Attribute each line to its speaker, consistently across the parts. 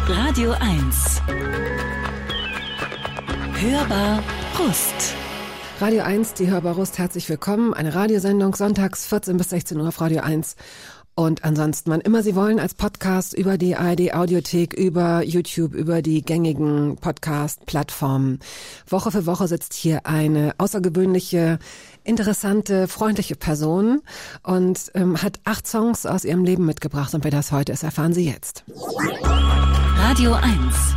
Speaker 1: Radio 1. Hörbar Rust.
Speaker 2: Radio 1, die Hörbar Rust, herzlich willkommen. Eine Radiosendung sonntags 14 bis 16 Uhr auf Radio 1. Und ansonsten, wann immer Sie wollen, als Podcast über die ARD-Audiothek, über YouTube, über die gängigen Podcast-Plattformen. Woche für Woche sitzt hier eine außergewöhnliche, interessante, freundliche Person und hat 8 Songs aus ihrem Leben mitgebracht. Und wer das heute ist, erfahren Sie jetzt.
Speaker 1: Radio 1.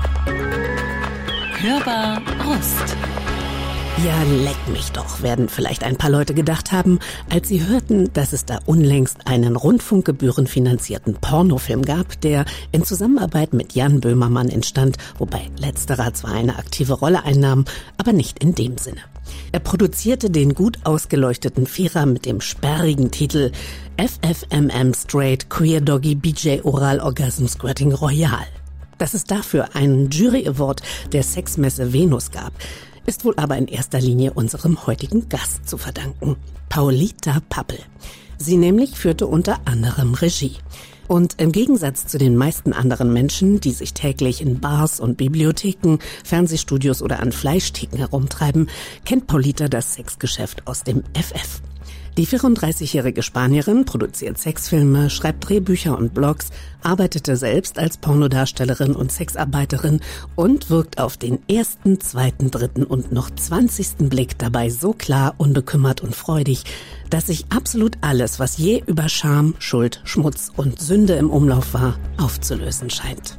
Speaker 1: Hörbar Rust.
Speaker 3: Ja, leck mich doch, werden vielleicht ein paar Leute gedacht haben, als sie hörten, dass es da unlängst einen rundfunkgebührenfinanzierten Pornofilm gab, der in Zusammenarbeit mit Jan Böhmermann entstand, wobei letzterer zwar eine aktive Rolle einnahm, aber nicht in dem Sinne. Er produzierte den gut ausgeleuchteten Vierer mit dem sperrigen Titel FFMM Straight Queer Doggy BJ Oral Orgasm Squirting Royal. Dass es dafür einen Jury Award der Sexmesse Venus gab, ist wohl aber in erster Linie unserem heutigen Gast zu verdanken, Paulita Pappel. Sie nämlich führte unter anderem Regie. Und im Gegensatz zu den meisten anderen Menschen, die sich täglich in Bars und Bibliotheken, Fernsehstudios oder an Fleischtheken herumtreiben, kennt Paulita das Sexgeschäft aus dem FF. Die 34-jährige Spanierin produziert Sexfilme, schreibt Drehbücher und Blogs, arbeitete selbst als Pornodarstellerin und Sexarbeiterin und wirkt auf den ersten, zweiten, dritten und noch 20. Blick dabei so klar, unbekümmert und freudig, dass sich absolut alles, was je über Scham, Schuld, Schmutz und Sünde im Umlauf war, aufzulösen scheint.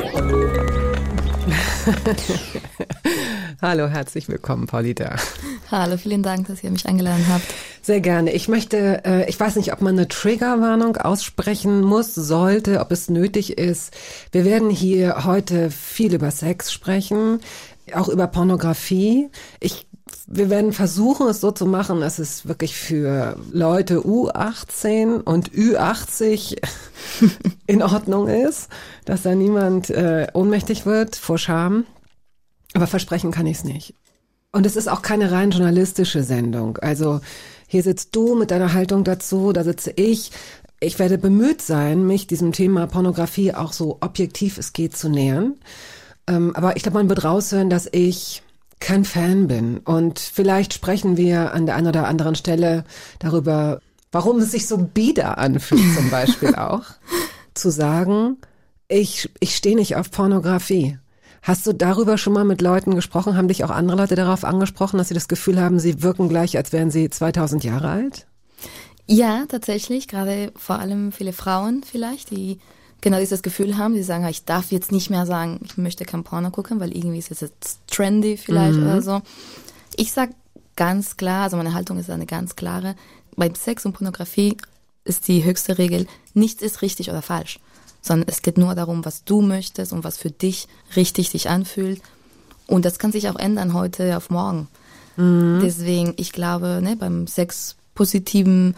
Speaker 2: Hallo, herzlich willkommen, Paulita.
Speaker 4: Hallo, vielen Dank, dass ihr mich eingeladen habt.
Speaker 2: Sehr gerne. Ich möchte, ich weiß nicht, ob man eine Triggerwarnung aussprechen muss, sollte, ob es nötig ist. Wir werden hier heute viel über Sex sprechen, auch über Pornografie. Wir werden versuchen, es so zu machen, dass es wirklich für Leute U18 und Ü80 in Ordnung ist, dass da niemand ohnmächtig wird vor Scham. Aber versprechen kann ich es nicht. Und es ist auch keine rein journalistische Sendung. Also hier sitzt du mit deiner Haltung dazu, da sitze ich. Ich werde bemüht sein, mich diesem Thema Pornografie auch so objektiv es geht zu nähern. Aber ich glaube, man wird raushören, dass ich kein Fan bin. Und vielleicht sprechen wir an der einen oder anderen Stelle darüber, warum es sich so bieder anfühlt, zum Beispiel auch, zu sagen, ich stehe nicht auf Pornografie. Hast du darüber schon mal mit Leuten gesprochen? Haben dich auch andere Leute darauf angesprochen, dass sie das Gefühl haben, sie wirken gleich, als wären sie 2000 Jahre alt?
Speaker 4: Ja, tatsächlich. Gerade vor allem viele Frauen vielleicht, die genau dieses Gefühl haben. Die sagen, ich darf jetzt nicht mehr sagen, ich möchte kein Porno gucken, weil irgendwie ist es jetzt trendy vielleicht oder so. Ich sag ganz klar, also meine Haltung ist eine ganz klare. Beim Sex und Pornografie ist die höchste Regel, nichts ist richtig oder falsch. Sondern es geht nur darum, was du möchtest und was für dich richtig sich anfühlt. Und das kann sich auch ändern heute auf morgen. Deswegen, ich glaube, beim sexpositiven,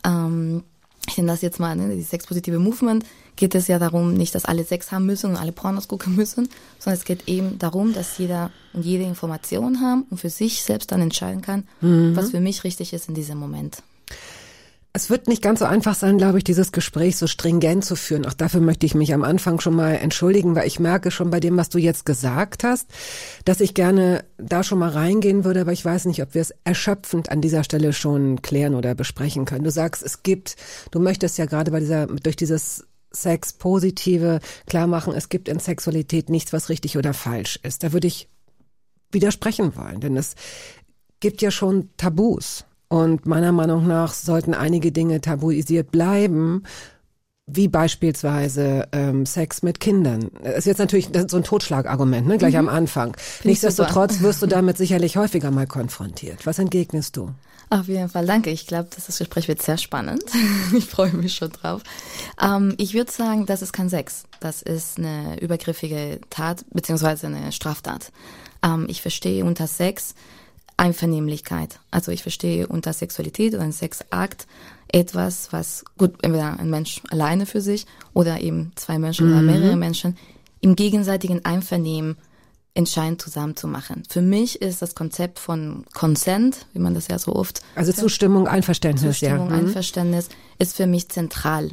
Speaker 4: ich nenne das jetzt mal, die sexpositive Movement, geht es ja darum, nicht, dass alle Sex haben müssen und alle Pornos gucken müssen, sondern es geht eben darum, dass jeder und jede Information haben und für sich selbst dann entscheiden kann, was für mich richtig ist in diesem Moment.
Speaker 2: Es wird nicht ganz so einfach sein, glaube ich, dieses Gespräch so stringent zu führen. Auch dafür möchte ich mich am Anfang schon mal entschuldigen, weil ich merke schon bei dem, was du jetzt gesagt hast, dass ich gerne da schon mal reingehen würde, aber ich weiß nicht, ob wir es erschöpfend an dieser Stelle schon klären oder besprechen können. Du sagst, du möchtest ja gerade durch dieses Sex-Positive klar machen, es gibt in Sexualität nichts, was richtig oder falsch ist. Da würde ich widersprechen wollen, denn es gibt ja schon Tabus. Und meiner Meinung nach sollten einige Dinge tabuisiert bleiben, wie beispielsweise Sex mit Kindern. Das ist jetzt natürlich so ein Totschlagargument, gleich am Anfang. Nichtsdestotrotz wirst du damit sicherlich häufiger mal konfrontiert. Was entgegnest du?
Speaker 4: Auf jeden Fall, danke. Ich glaube, das Gespräch wird sehr spannend. Ich freue mich schon drauf. Ich würde sagen, das ist kein Sex. Das ist eine übergriffige Tat beziehungsweise eine Straftat. Ich verstehe unter Sex Einvernehmlichkeit. Also ich verstehe unter Sexualität oder ein Sexakt etwas, was, gut, entweder ein Mensch alleine für sich oder eben 2 Menschen oder mehrere Menschen im gegenseitigen Einvernehmen entscheiden, zusammen zu machen. Für mich ist das Konzept von Consent, wie man das ja so oft...
Speaker 2: Also Zustimmung, Einverständnis,
Speaker 4: Einverständnis ist für mich zentral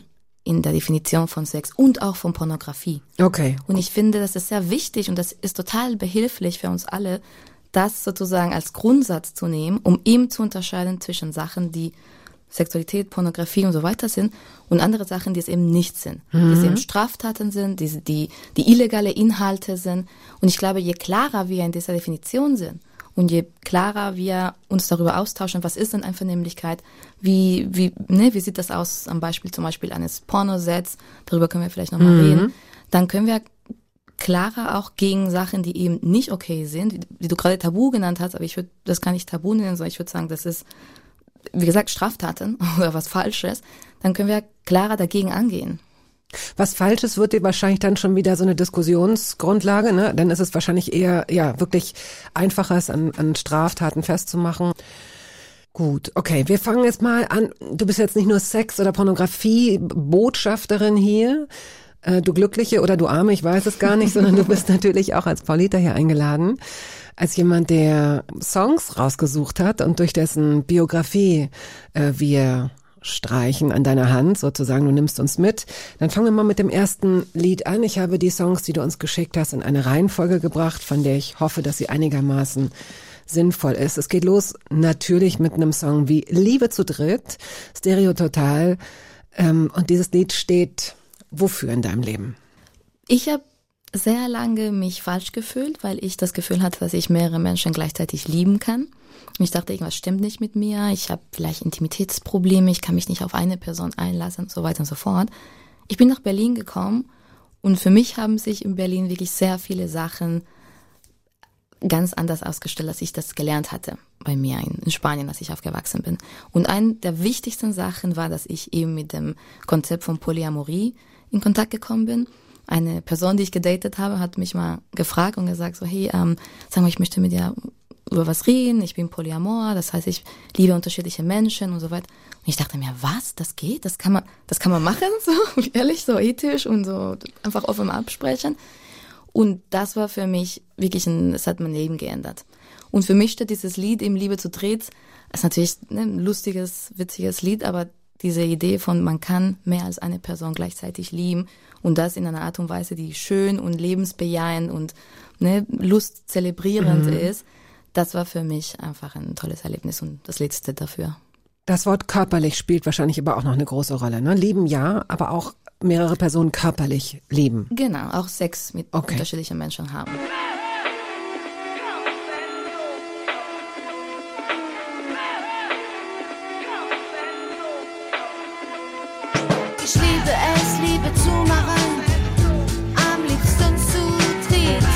Speaker 4: in der Definition von Sex und auch von Pornografie.
Speaker 2: Okay.
Speaker 4: Und ich finde, das ist sehr wichtig und das ist total behilflich für uns alle, das sozusagen als Grundsatz zu nehmen, um eben zu unterscheiden zwischen Sachen, die Sexualität, Pornografie und so weiter sind und andere Sachen, die es eben nicht sind. Die es eben Straftaten sind, die illegale Inhalte sind. Und ich glaube, je klarer wir in dieser Definition sind und je klarer wir uns darüber austauschen, was ist denn Einvernehmlichkeit, wie sieht das aus am Beispiel zum Beispiel eines Pornosets, darüber können wir vielleicht nochmal reden, dann können wir klarer auch gegen Sachen, die eben nicht okay sind, die du gerade Tabu genannt hast, aber ich würde das gar nicht Tabu nennen, sondern ich würde sagen, das ist, wie gesagt, Straftaten oder was Falsches, dann können wir klarer dagegen angehen.
Speaker 2: Was Falsches wird dir wahrscheinlich dann schon wieder so eine Diskussionsgrundlage, ne? Dann ist es wahrscheinlich eher, wirklich einfacher, es an Straftaten festzumachen. Gut, okay, wir fangen jetzt mal an. Du bist jetzt nicht nur Sex- oder Pornografie-Botschafterin hier, du Glückliche oder du Arme, ich weiß es gar nicht, sondern du bist natürlich auch als Paulita hier eingeladen, als jemand, der Songs rausgesucht hat und durch dessen Biografie wir streichen an deiner Hand, sozusagen, du nimmst uns mit. Dann fangen wir mal mit dem ersten Lied an. Ich habe die Songs, die du uns geschickt hast, in eine Reihenfolge gebracht, von der ich hoffe, dass sie einigermaßen sinnvoll ist. Es geht los natürlich mit einem Song wie Liebe zu dritt, Stereo Total, und dieses Lied steht wofür in deinem Leben?
Speaker 4: Ich habe sehr lange mich falsch gefühlt, weil ich das Gefühl hatte, dass ich mehrere Menschen gleichzeitig lieben kann. Und ich dachte, irgendwas stimmt nicht mit mir, ich habe vielleicht Intimitätsprobleme, ich kann mich nicht auf eine Person einlassen und so weiter und so fort. Ich bin nach Berlin gekommen und für mich haben sich in Berlin wirklich sehr viele Sachen ganz anders ausgestellt, als ich das gelernt hatte bei mir in Spanien, als ich aufgewachsen bin. Und eine der wichtigsten Sachen war, dass ich eben mit dem Konzept von Polyamorie in Kontakt gekommen bin. Eine Person, die ich gedatet habe, hat mich mal gefragt und gesagt so, hey, sag mal, ich möchte mit dir über was reden, ich bin Polyamor, das heißt, ich liebe unterschiedliche Menschen und so weiter. Und ich dachte mir, was, das geht? Das kann man machen, so ehrlich, so ethisch und so einfach offen absprechen. Und das war für mich wirklich es hat mein Leben geändert. Und für mich steht dieses Lied eben Liebe zu dritt, ist natürlich ein lustiges, witziges Lied, aber diese Idee von, man kann mehr als eine Person gleichzeitig lieben und das in einer Art und Weise, die schön und lebensbejahend und Lust zelebrierend ist, das war für mich einfach ein tolles Erlebnis und das Letzte dafür.
Speaker 2: Das Wort körperlich spielt wahrscheinlich aber auch noch eine große Rolle, ne? Lieben ja, aber auch mehrere Personen körperlich lieben.
Speaker 4: Genau, auch Sex mit unterschiedlichen Menschen haben.
Speaker 5: Ich liebe es, Liebe zu machen, am liebsten zu dritt.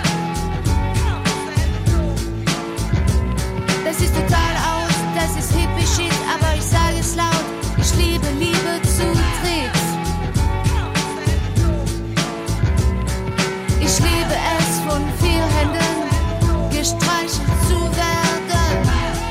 Speaker 5: Das ist total aus, das ist hippie shit, aber ich sage es laut, ich liebe Liebe zu dritt. Ich liebe es, von 4 Händen gestreichelt zu werden.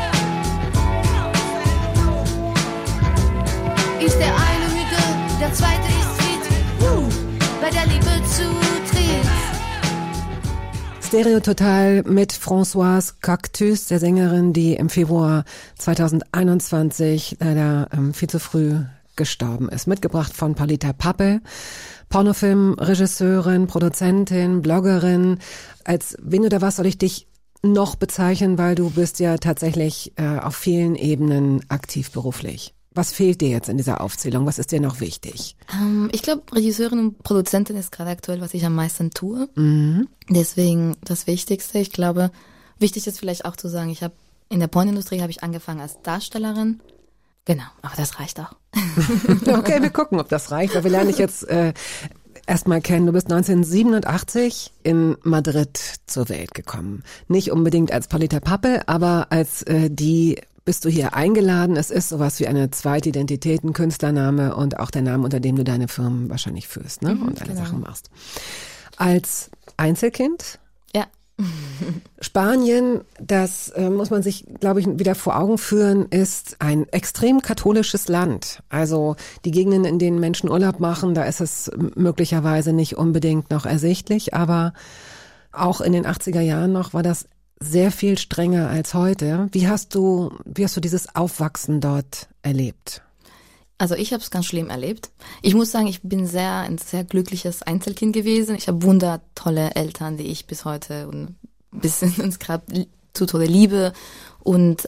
Speaker 5: Ist der eine müde, der zweite ist fit, bei der Liebe zu dritt.
Speaker 2: Stereo Total mit Françoise Cactus, der Sängerin, die im Februar 2021 leider viel zu früh gestorben ist. Mitgebracht von Paulita Pappel, Pornofilmregisseurin, Produzentin, Bloggerin. Als wen oder was soll ich dich noch bezeichnen, weil du bist ja tatsächlich auf vielen Ebenen aktiv beruflich. Was fehlt dir jetzt in dieser Aufzählung? Was ist dir noch wichtig?
Speaker 4: Ich glaube, Regisseurin und Produzentin ist gerade aktuell, was ich am meisten tue. Deswegen das Wichtigste. Ich glaube, wichtig ist vielleicht auch zu sagen, in der Pornindustrie habe ich angefangen als Darstellerin. Genau, aber das reicht auch.
Speaker 2: Okay, wir gucken, ob das reicht. Weil wir lernen dich jetzt erstmal kennen. Du bist 1987 in Madrid zur Welt gekommen. Nicht unbedingt als Paulita Pappel, aber als bist du hier eingeladen. Es ist sowas wie eine zweite Identität, ein Künstlername und auch der Name, unter dem du deine Firmen wahrscheinlich führst, ne? Und alle Sachen machst. Als Einzelkind?
Speaker 4: Ja.
Speaker 2: Spanien, das muss man sich, glaube ich, wieder vor Augen führen, ist ein extrem katholisches Land. Also die Gegenden, in denen Menschen Urlaub machen, da ist es möglicherweise nicht unbedingt noch ersichtlich, aber auch in den 80er Jahren noch war das sehr viel strenger als heute. Wie hast du dieses Aufwachsen dort erlebt?
Speaker 4: Also ich habe es ganz schlimm erlebt. Ich muss sagen, ich bin ein sehr glückliches Einzelkind gewesen. Ich habe wundertolle Eltern, die ich bis heute und bis ins Grab zu Tode liebe und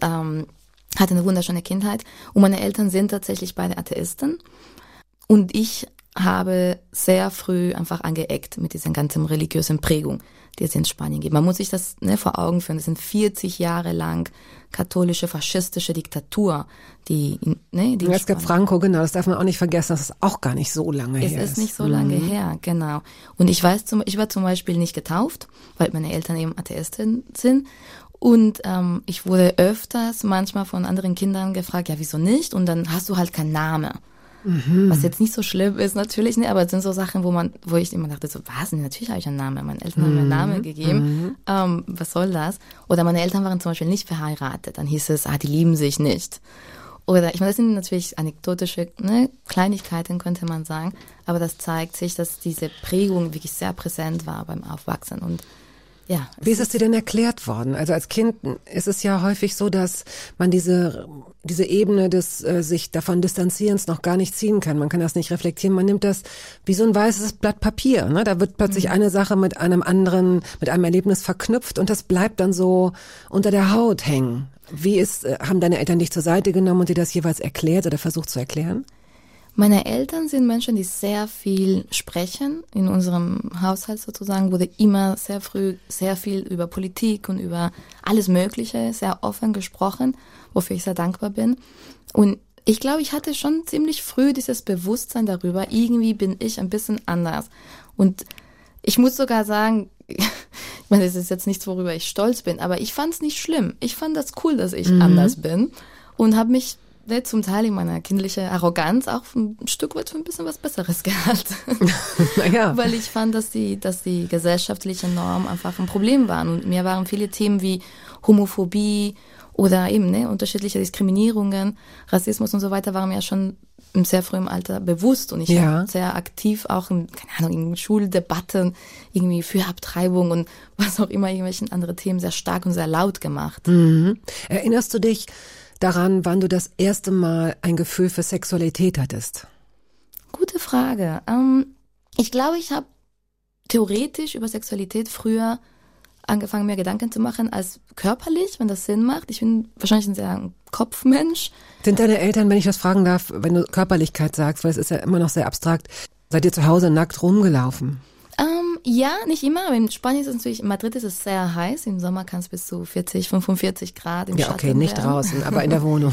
Speaker 4: hatte eine wunderschöne Kindheit. Und meine Eltern sind tatsächlich beide Atheisten. Und ich habe sehr früh einfach angeeckt mit dieser ganzen religiösen Prägung, die es in Spanien gibt. Man muss sich das vor Augen führen. Das sind 40 Jahre lang katholische, faschistische Diktatur, die
Speaker 2: es gab Franco, genau, das darf man auch nicht vergessen, das ist auch gar nicht so lange her.
Speaker 4: Es ist nicht so lange her, genau. Und ich war zum Beispiel nicht getauft, weil meine Eltern eben Atheisten sind. Und ich wurde öfters manchmal von anderen Kindern gefragt, ja, wieso nicht? Und dann hast du halt keinen Namen. Was jetzt nicht so schlimm ist, natürlich, ne, aber es sind so Sachen, wo ich immer dachte, so, was? Nee, natürlich habe ich einen Namen. Meine Eltern haben mir einen Namen gegeben. Was soll das? Oder meine Eltern waren zum Beispiel nicht verheiratet. Dann hieß es, die lieben sich nicht. Oder, ich meine, das sind natürlich anekdotische Kleinigkeiten, könnte man sagen. Aber das zeigt sich, dass diese Prägung wirklich sehr präsent war beim Aufwachsen. Und ja.
Speaker 2: Wie ist es dir denn erklärt worden? Also als Kind ist es ja häufig so, dass man diese Ebene des sich davon Distanzierens noch gar nicht ziehen kann. Man kann das nicht reflektieren. Man nimmt das wie so ein weißes Blatt Papier. Ne? Da wird plötzlich eine Sache mit einem anderen, mit einem Erlebnis verknüpft und das bleibt dann so unter der Haut hängen. Haben deine Eltern dich zur Seite genommen und dir das jeweils erklärt oder versucht zu erklären?
Speaker 4: Meine Eltern sind Menschen, die sehr viel sprechen. In unserem Haushalt sozusagen wurde immer sehr früh sehr viel über Politik und über alles Mögliche sehr offen gesprochen, wofür ich sehr dankbar bin. Und ich glaube, ich hatte schon ziemlich früh dieses Bewusstsein darüber, irgendwie bin ich ein bisschen anders. Und ich muss sogar sagen, ich meine, das ist jetzt nichts, worüber ich stolz bin, aber ich fand es nicht schlimm. Ich fand das cool, dass ich anders bin und habe mich zum Teil in meiner kindlichen Arroganz auch ein Stück weit für ein bisschen was Besseres gehalten.
Speaker 2: Naja.
Speaker 4: Weil ich fand, dass die gesellschaftlichen Normen einfach ein Problem waren. Und mir waren viele Themen wie Homophobie oder eben unterschiedliche Diskriminierungen, Rassismus und so weiter waren mir schon im sehr frühen Alter bewusst. Und ich war sehr aktiv auch in Schuldebatten irgendwie für Abtreibung und was auch immer, irgendwelchen andere Themen sehr stark und sehr laut gemacht.
Speaker 2: Erinnerst du dich daran, wann du das erste Mal ein Gefühl für Sexualität hattest?
Speaker 4: Gute Frage. Ich glaube, ich habe theoretisch über Sexualität früher angefangen, mir Gedanken zu machen als körperlich, wenn das Sinn macht. Ich bin wahrscheinlich ein sehr Kopfmensch.
Speaker 2: Sind deine Eltern, wenn ich das fragen darf, wenn du Körperlichkeit sagst, weil es ist ja immer noch sehr abstrakt, seid ihr zu Hause nackt rumgelaufen?
Speaker 4: Ja, nicht immer, aber in Spanien ist es natürlich, in Madrid ist es sehr heiß, im Sommer kann es bis zu 40, 45 Grad im Schatten
Speaker 2: okay, nicht
Speaker 4: werden.
Speaker 2: Draußen, aber in der Wohnung.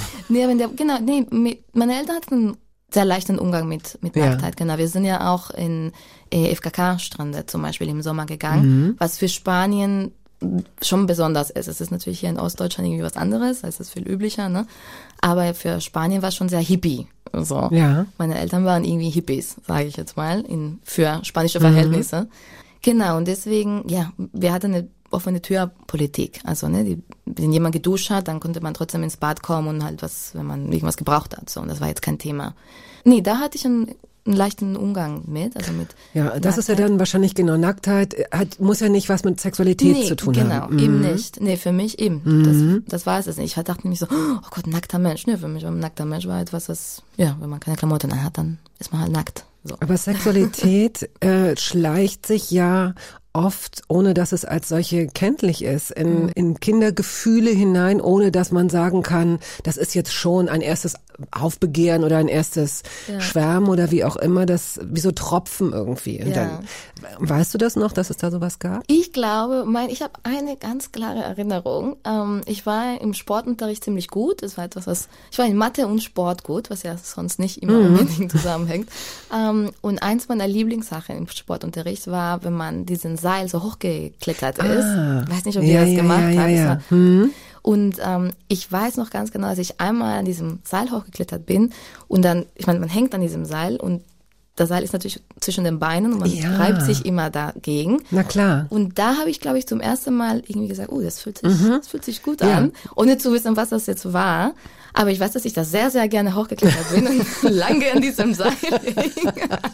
Speaker 4: Meine Eltern hatten einen sehr leichten Umgang mit Nacktheit, genau. Wir sind ja auch in FKK-Strände zum Beispiel im Sommer gegangen, was für Spanien schon besonders ist. Es ist natürlich hier in Ostdeutschland irgendwie was anderes, da ist es viel üblicher, ne? Aber für Spanien war es schon sehr hippie. So. Ja. Meine Eltern waren irgendwie Hippies, sage ich jetzt mal, für spanische Verhältnisse. Genau, und deswegen, wir hatten eine offene Türpolitik. Also, wenn jemand geduscht hat, dann konnte man trotzdem ins Bad kommen und halt wenn man irgendwas gebraucht hat. So, und das war jetzt kein Thema. Nee, da hatte ich einen leichten Umgang mit, also mit
Speaker 2: Nacktheit. Das ist ja dann wahrscheinlich genau, Nacktheit muss ja nicht was mit Sexualität zu tun haben.
Speaker 4: Genau, eben nicht. Nee, für mich eben. Das war es nicht. Ich dachte nämlich so, oh Gott, nackter Mensch. Nee, für mich war ein nackter Mensch war etwas, wenn man keine Klamotten anhat, dann ist man halt nackt. So.
Speaker 2: Aber Sexualität schleicht sich ja oft, ohne dass es als solche kenntlich ist, in Kindergefühle hinein, ohne dass man sagen kann, das ist jetzt schon ein erstes Aufbegehren oder ein erstes Schwärmen oder wie auch immer, das wie so Tropfen irgendwie. Und dann, weißt du das noch, dass es da sowas gab?
Speaker 4: Ich glaube, ich habe eine ganz klare Erinnerung. Ich war im Sportunterricht ziemlich gut. Es war etwas, ich war in Mathe und Sport gut, was ja sonst nicht immer unbedingt zusammenhängt. Und eins meiner Lieblingssachen im Sportunterricht war, wenn man diesen Seil so hochgeklettert ist. Ich weiß nicht, ob ihr das gemacht habt. Und ich weiß noch ganz genau, dass ich einmal an diesem Seil hochgeklettert bin und dann, ich meine, man hängt an diesem Seil und das Seil ist natürlich zwischen den Beinen und man reibt sich immer dagegen.
Speaker 2: Na klar.
Speaker 4: Und da habe ich, glaube ich, zum ersten Mal irgendwie gesagt, das fühlt sich gut an, ohne zu wissen, was das jetzt war. Aber ich weiß, dass ich da sehr, sehr gerne hochgeklettert bin und lange an diesem Seil hing.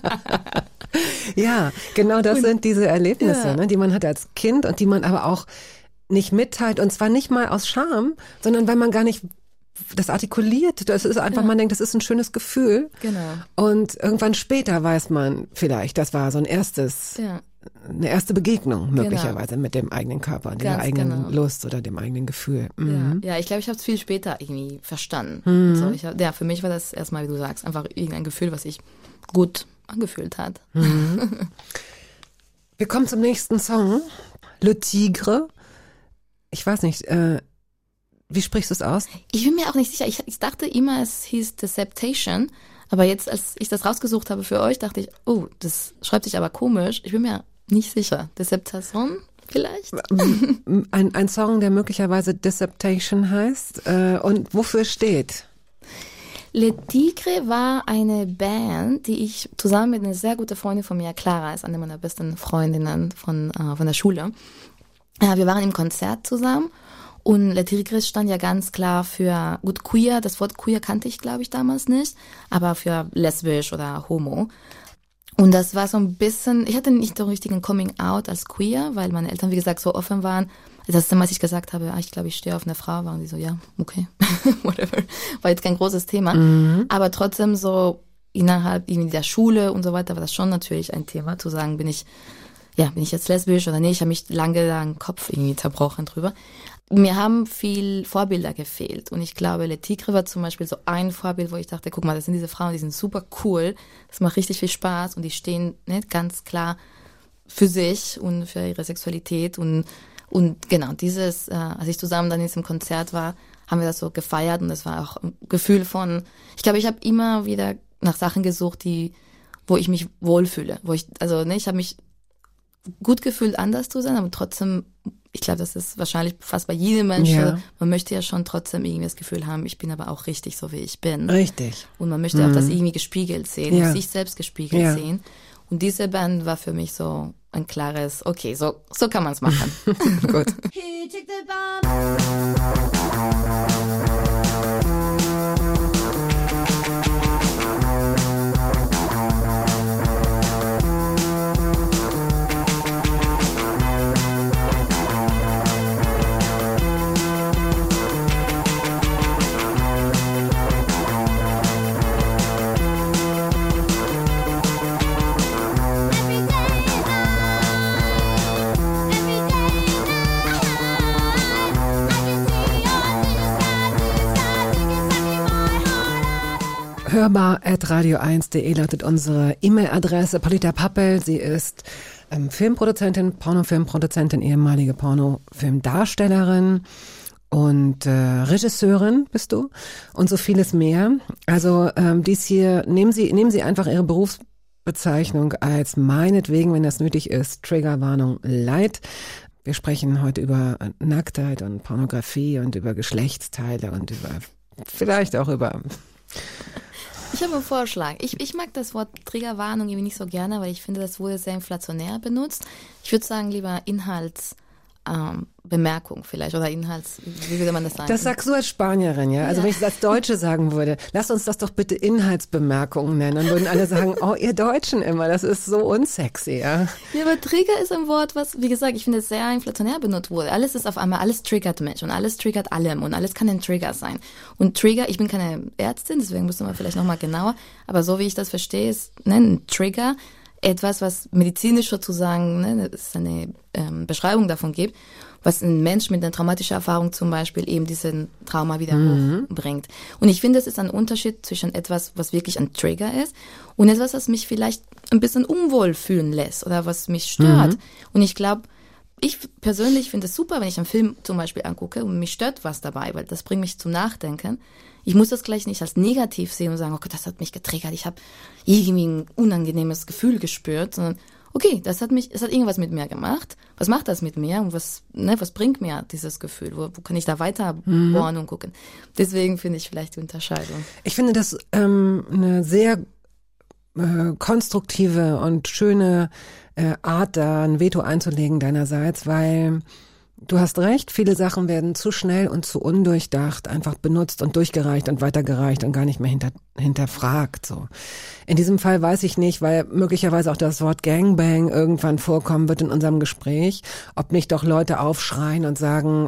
Speaker 2: Ja, genau das sind diese Erlebnisse, die man hat als Kind und die man aber auch nicht mitteilt, und zwar nicht mal aus Scham, sondern weil man gar nicht das artikuliert. Das ist einfach, man denkt, das ist ein schönes Gefühl.
Speaker 4: Genau.
Speaker 2: Und irgendwann später weiß man vielleicht, das war so eine erste Begegnung möglicherweise mit dem eigenen Körper, der eigenen Lust oder dem eigenen Gefühl.
Speaker 4: Ja, ich glaube, ich habe es viel später irgendwie verstanden. So, für mich war das erstmal, wie du sagst, einfach irgendein Gefühl, was sich gut angefühlt hat.
Speaker 2: Wir kommen zum nächsten Song. Le Tigre. Ich weiß nicht, wie sprichst du es aus?
Speaker 4: Ich bin mir auch nicht sicher. Ich dachte immer, es hieß Deceptation. Aber jetzt, als ich das rausgesucht habe für euch, dachte ich, oh, das schreibt sich aber komisch. Ich bin mir nicht sicher. Deceptation vielleicht?
Speaker 2: Ein Song, der möglicherweise Deceptation heißt. Und wofür steht?
Speaker 4: Le Tigre war eine Band, die ich zusammen mit einer sehr guten Freundin von mir, Clara, ist eine meiner besten Freundinnen von der Schule. Wir waren im Konzert zusammen und Le Tigre stand ja ganz klar für, gut, queer, das Wort queer kannte ich, glaube ich, damals nicht, aber für lesbisch oder homo. Und das war so ein bisschen, ich hatte nicht so einen richtigen Coming-out als queer, weil meine Eltern, wie gesagt, so offen waren. Das erste Mal, als ich gesagt habe, ich glaube, ich stehe auf eine Frau, waren die so, ja, okay, whatever. War jetzt kein großes Thema. Aber trotzdem so innerhalb irgendwie der Schule und so weiter war das schon natürlich ein Thema, zu sagen, bin ich jetzt lesbisch oder nicht? Ich habe mich lange da den Kopf irgendwie zerbrochen drüber. Mir haben viel Vorbilder gefehlt und ich glaube, Le Tigre war zum Beispiel so ein Vorbild, wo ich dachte, guck mal, das sind diese Frauen, die sind super cool, das macht richtig viel Spaß und die stehen ganz klar für sich und für ihre Sexualität und genau, dieses, als ich zusammen dann in diesem Konzert war, haben wir das so gefeiert und das war auch ein Gefühl von, ich glaube, ich habe immer wieder nach Sachen gesucht, wo ich mich wohlfühle, ich habe mich gut gefühlt, anders zu sein, aber trotzdem, ich glaube, das ist wahrscheinlich fast bei jedem Menschen,
Speaker 2: ja.
Speaker 4: Man möchte ja schon trotzdem irgendwie das Gefühl haben, ich bin aber auch richtig, so wie ich bin.
Speaker 2: Richtig.
Speaker 4: Und man möchte auch das irgendwie gespiegelt sehen,
Speaker 2: ja.
Speaker 4: sich selbst gespiegelt sehen. Und diese Band war für mich so ein klares, okay, so kann man es machen.
Speaker 2: Gut.
Speaker 5: He took the bomb.
Speaker 2: hörbar@radio1.de lautet unsere E-Mail-Adresse. Paulita Pappel, sie ist Filmproduzentin, Pornofilmproduzentin, ehemalige Pornofilmdarstellerin und Regisseurin bist du und so vieles mehr. Also dies hier, nehmen Sie einfach Ihre Berufsbezeichnung als meinetwegen, wenn das nötig ist, Triggerwarnung light. Wir sprechen heute über Nacktheit und Pornografie und über Geschlechtsteile und über vielleicht auch über...
Speaker 4: Ich habe einen Vorschlag. Ich mag das Wort Triggerwarnung irgendwie nicht so gerne, weil ich finde, das wurde sehr inflationär benutzt. Ich würde sagen, lieber Inhaltsbemerkung vielleicht oder wie würde man das sagen?
Speaker 2: Das sagst du als Spanierin, ja? Also wenn ich es als Deutsche sagen würde, lass uns das doch bitte Inhaltsbemerkungen nennen. Dann würden alle sagen, oh, ihr Deutschen immer, das ist so unsexy, ja?
Speaker 4: Ja, aber Trigger ist ein Wort, was, wie gesagt, ich finde, sehr inflationär benutzt wurde. Alles ist auf einmal, alles triggert mich und alles triggert allem und alles kann ein Trigger sein. Und Trigger, ich bin keine Ärztin, deswegen müssen wir vielleicht nochmal genauer, aber so wie ich das verstehe, ist ein Trigger etwas, was medizinisch sozusagen, es eine Beschreibung davon gibt, was ein Mensch mit einer traumatischen Erfahrung zum Beispiel eben diesen Trauma wieder hochbringt. Und ich finde, es ist ein Unterschied zwischen etwas, was wirklich ein Trigger ist und etwas, was mich vielleicht ein bisschen unwohl fühlen lässt oder was mich stört. Und ich glaube, ich persönlich finde es super, wenn ich einen Film zum Beispiel angucke und mich stört was dabei, weil das bringt mich zum Nachdenken. Ich muss das gleich nicht als negativ sehen und sagen, oh Gott, das hat mich getriggert, ich habe irgendwie ein unangenehmes Gefühl gespürt, sondern okay, das hat irgendwas mit mir gemacht. Was macht das mit mir und was bringt mir dieses Gefühl? Wo kann ich da weiter bohren und gucken? Deswegen finde ich vielleicht die Unterscheidung.
Speaker 2: Ich finde das eine sehr konstruktive und schöne Art, da ein Veto einzulegen deinerseits, weil Du hast recht, viele Sachen werden zu schnell und zu undurchdacht einfach benutzt und durchgereicht und weitergereicht und gar nicht mehr hinterfragt. So. In diesem Fall weiß ich nicht, weil möglicherweise auch das Wort Gangbang irgendwann vorkommen wird in unserem Gespräch, ob nicht doch Leute aufschreien und sagen,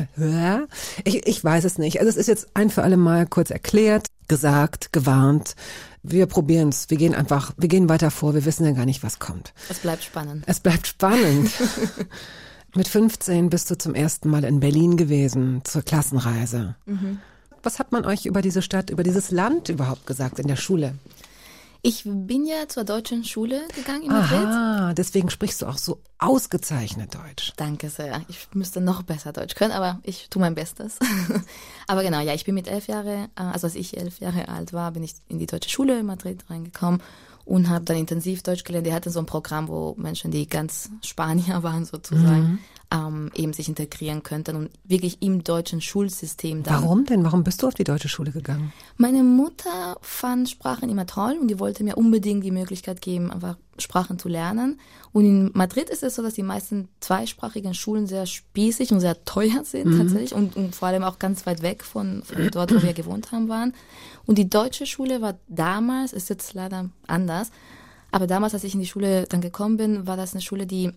Speaker 2: ich weiß es nicht. Also es ist jetzt ein für alle Mal kurz erklärt, gesagt, gewarnt. Wir probieren's. Wir gehen weiter vor. Wir wissen ja gar nicht, was kommt.
Speaker 4: Es bleibt spannend.
Speaker 2: Es bleibt spannend. Mit 15 bist du zum ersten Mal in Berlin gewesen, zur Klassenreise. Mhm. Was hat man euch über diese Stadt, über dieses Land überhaupt gesagt in der Schule?
Speaker 4: Ich bin ja zur deutschen Schule gegangen in Madrid.
Speaker 2: Ah, deswegen sprichst du auch so ausgezeichnet Deutsch.
Speaker 4: Danke sehr. Ich müsste noch besser Deutsch können, aber ich tue mein Bestes. Aber genau, ja, ich bin mit 11 Jahre, also als ich 11 Jahre alt war, bin ich in die deutsche Schule in Madrid reingekommen und habe dann intensiv Deutsch gelernt. Die hatten so ein Programm, wo Menschen, die ganz Spanier waren sozusagen, eben sich integrieren könnten und wirklich im deutschen Schulsystem.
Speaker 2: Warum denn? Warum bist du auf die deutsche Schule gegangen?
Speaker 4: Meine Mutter fand Sprachen immer toll und die wollte mir unbedingt die Möglichkeit geben, einfach Sprachen zu lernen. Und in Madrid ist es so, dass die meisten zweisprachigen Schulen sehr spießig und sehr teuer sind tatsächlich und vor allem auch ganz weit weg von dort, wo wir gewohnt haben, waren. Und die deutsche Schule war damals, ist jetzt leider anders, aber damals, als ich in die Schule dann gekommen bin, war das eine Schule, die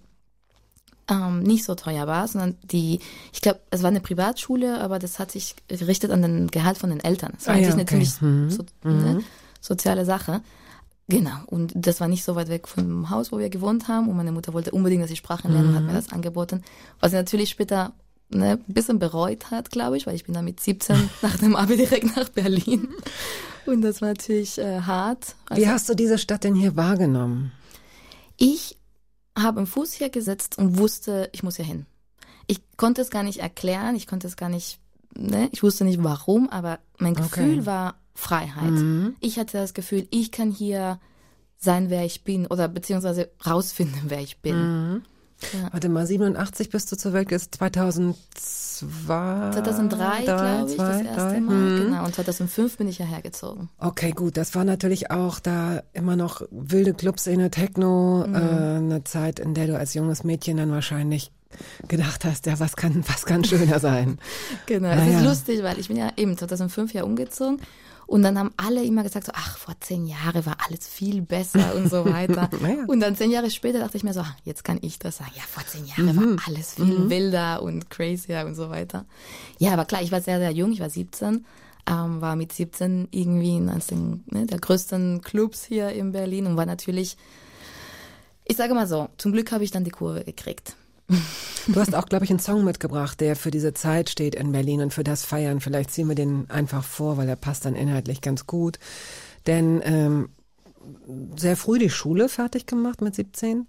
Speaker 4: nicht so teuer war, sondern ich glaube, es war eine Privatschule, aber das hat sich gerichtet an den Gehalt von den Eltern. Das war eigentlich eine ziemlich soziale Sache. Genau, und das war nicht so weit weg vom Haus, wo wir gewohnt haben und meine Mutter wollte unbedingt, dass ich Sprachen lerne und hat mir das angeboten, was sie natürlich später ein bisschen bereut hat, glaube ich, weil ich bin dann mit 17 nach dem Abi direkt nach Berlin und das war natürlich hart.
Speaker 2: Wie hast du diese Stadt denn hier wahrgenommen?
Speaker 4: Ich habe einen Fuß hier gesetzt und wusste, ich muss hier hin. Ich konnte es gar nicht erklären, ich wusste nicht warum, aber mein Gefühl war Freiheit. Ich hatte das Gefühl, ich kann hier sein, wer ich bin oder beziehungsweise rausfinden, wer ich bin. Ja.
Speaker 2: Warte mal, 87 bist du zur Welt, ist 2003,
Speaker 4: glaube ich, das erste Mal. Genau, und 2005 bin ich hierher gezogen.
Speaker 2: Okay, gut, das war natürlich auch da immer noch wilde Clubszene, Techno, eine Zeit, in der du als junges Mädchen dann wahrscheinlich gedacht hast, ja, was kann schöner sein.
Speaker 4: Genau, es ist lustig, weil ich bin ja eben 2005 ja umgezogen und dann haben alle immer gesagt so, ach, vor 10 Jahren war alles viel besser und so weiter. Ja. Und dann 10 Jahre später dachte ich mir so, jetzt kann ich das sagen. Ja, vor 10 Jahren war alles viel wilder und crazier und so weiter. Ja, aber klar, ich war sehr, sehr jung, ich war 17, war mit 17 irgendwie in eines der größten Clubs hier in Berlin und war natürlich, ich sage mal so, zum Glück habe ich dann die Kurve gekriegt.
Speaker 2: Du hast auch, glaube ich, einen Song mitgebracht, der für diese Zeit steht in Berlin und für das Feiern. Vielleicht ziehen wir den einfach vor, weil er passt dann inhaltlich ganz gut. Denn sehr früh die Schule fertig gemacht mit 17.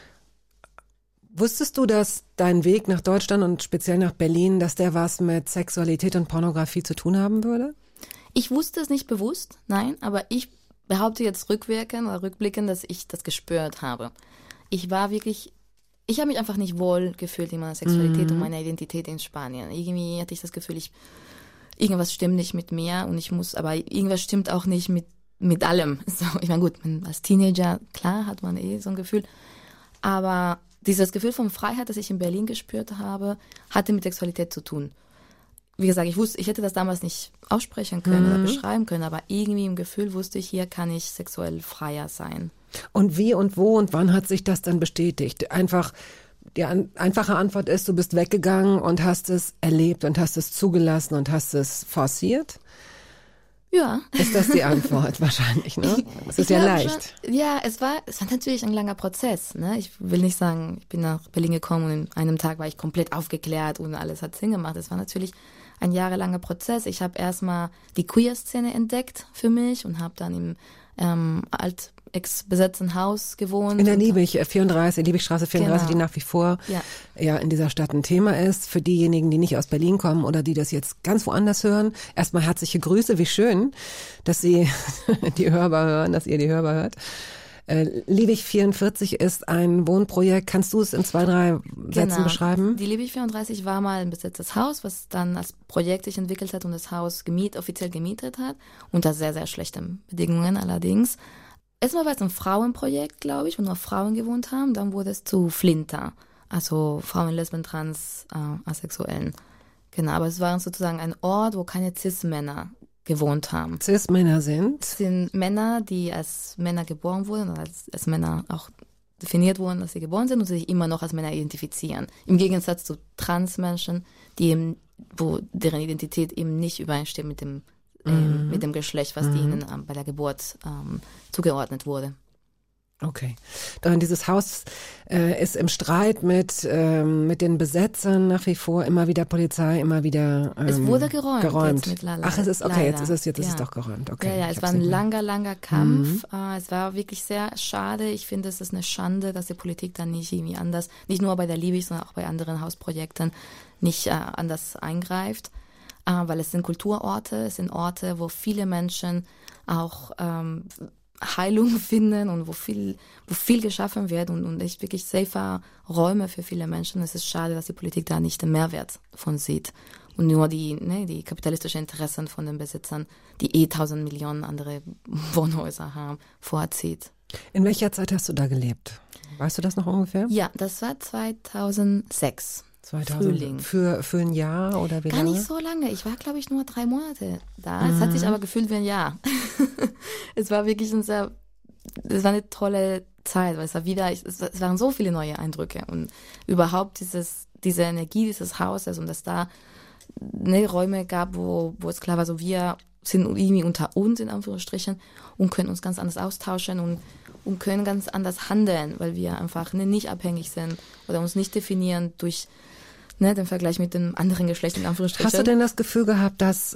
Speaker 2: Wusstest du, dass dein Weg nach Deutschland und speziell nach Berlin, dass der was mit Sexualität und Pornografie zu tun haben würde?
Speaker 4: Ich wusste es nicht bewusst, nein, aber ich behaupte jetzt rückblickend, dass ich das gespürt habe. Ich habe mich einfach nicht wohl gefühlt in meiner Sexualität und meiner Identität in Spanien. Irgendwie hatte ich das Gefühl, irgendwas stimmt nicht mit mir aber irgendwas stimmt auch nicht mit allem. So, ich meine, gut, als Teenager, klar, hat man so ein Gefühl. Aber dieses Gefühl von Freiheit, das ich in Berlin gespürt habe, hatte mit Sexualität zu tun. Wie gesagt, ich hätte das damals nicht aussprechen können oder beschreiben können, aber irgendwie im Gefühl wusste ich, hier kann ich sexuell freier sein.
Speaker 2: Und wie und wo und wann hat sich das dann bestätigt? Die einfache Antwort ist, du bist weggegangen und hast es erlebt und hast es zugelassen und hast es forciert?
Speaker 4: Ja.
Speaker 2: Ist das die Antwort wahrscheinlich, ne? Es ist ja leicht.
Speaker 4: Schon, ja, es war natürlich ein langer Prozess, ne? Ich will nicht sagen, ich bin nach Berlin gekommen und in einem Tag war ich komplett aufgeklärt und alles hat Sinn gemacht. Es war natürlich ein jahrelanger Prozess. Ich habe erstmal die Queer-Szene entdeckt für mich und habe dann im ex-besetzten Haus gewohnt.
Speaker 2: In der Liebigstraße 34, genau. Die nach wie vor ja in dieser Stadt ein Thema ist. Für diejenigen, die nicht aus Berlin kommen oder die das jetzt ganz woanders hören, erstmal herzliche Grüße, wie schön, dass Sie die Hörbar hören, dass ihr die Hörbar hört. Liebig 44 ist ein Wohnprojekt. Kannst du es in 2, 3 Sätzen beschreiben?
Speaker 4: Die Liebig 34 war mal ein besetztes Haus, was dann als Projekt sich entwickelt hat und das Haus offiziell gemietet hat. Unter sehr, sehr schlechten Bedingungen allerdings. Erstmal war es ein Frauenprojekt, glaube ich, wo nur Frauen gewohnt haben. Dann wurde es zu Flinter. Also Frauen, Lesben, Trans, Asexuellen. Genau, aber es war sozusagen ein Ort, wo keine Cis-Männer gewohnt haben.
Speaker 2: Cis-Männer sind?
Speaker 4: Es sind Männer, die als Männer geboren wurden oder als Männer auch definiert wurden, dass sie geboren sind und sich immer noch als Männer identifizieren. Im Gegensatz zu Transmenschen, die eben, wo deren Identität eben nicht übereinstimmt mit dem Geschlecht, was ihnen bei der Geburt zugeordnet wurde.
Speaker 2: Okay. Dann dieses Haus ist im Streit mit den Besetzern nach wie vor, immer wieder Polizei, immer wieder
Speaker 4: es wurde geräumt. Jetzt
Speaker 2: Ach, es ist okay,
Speaker 4: leider.
Speaker 2: jetzt ist es doch geräumt. Okay.
Speaker 4: Ja, es war ein langer Kampf. Es war wirklich sehr schade. Ich finde, es ist eine Schande, dass die Politik dann nicht irgendwie anders, nicht nur bei der Liebig, sondern auch bei anderen Hausprojekten nicht anders eingreift. Weil es sind Kulturorte, es sind Orte, wo viele Menschen auch Heilung finden und wo viel geschaffen wird und echt wirklich safer Räume für viele Menschen. Es ist schade, dass die Politik da nicht den Mehrwert von sieht und nur die kapitalistischen Interessen von den Besitzern, die 1000 Millionen andere Wohnhäuser haben, vorzieht.
Speaker 2: In welcher Zeit hast du da gelebt? Weißt du das noch ungefähr?
Speaker 4: Ja, das war 2006.
Speaker 2: 2000,
Speaker 4: Frühling.
Speaker 2: Für ein Jahr oder wie lange?
Speaker 4: Gar nicht so lange. Ich war, glaube ich, nur 3 Monate da. Es hat sich aber gefühlt wie ein Jahr. Es war wirklich es war eine tolle Zeit, weil es waren so viele neue Eindrücke und überhaupt diese Energie dieses Hauses und dass da Räume gab, wo es klar war, so wir sind irgendwie unter uns in Anführungsstrichen und können uns ganz anders austauschen und können ganz anders handeln, weil wir einfach nicht abhängig sind oder uns nicht definieren durch den Vergleich mit dem anderen Geschlecht in Anführungsstrichen.
Speaker 2: Hast du denn das Gefühl gehabt, dass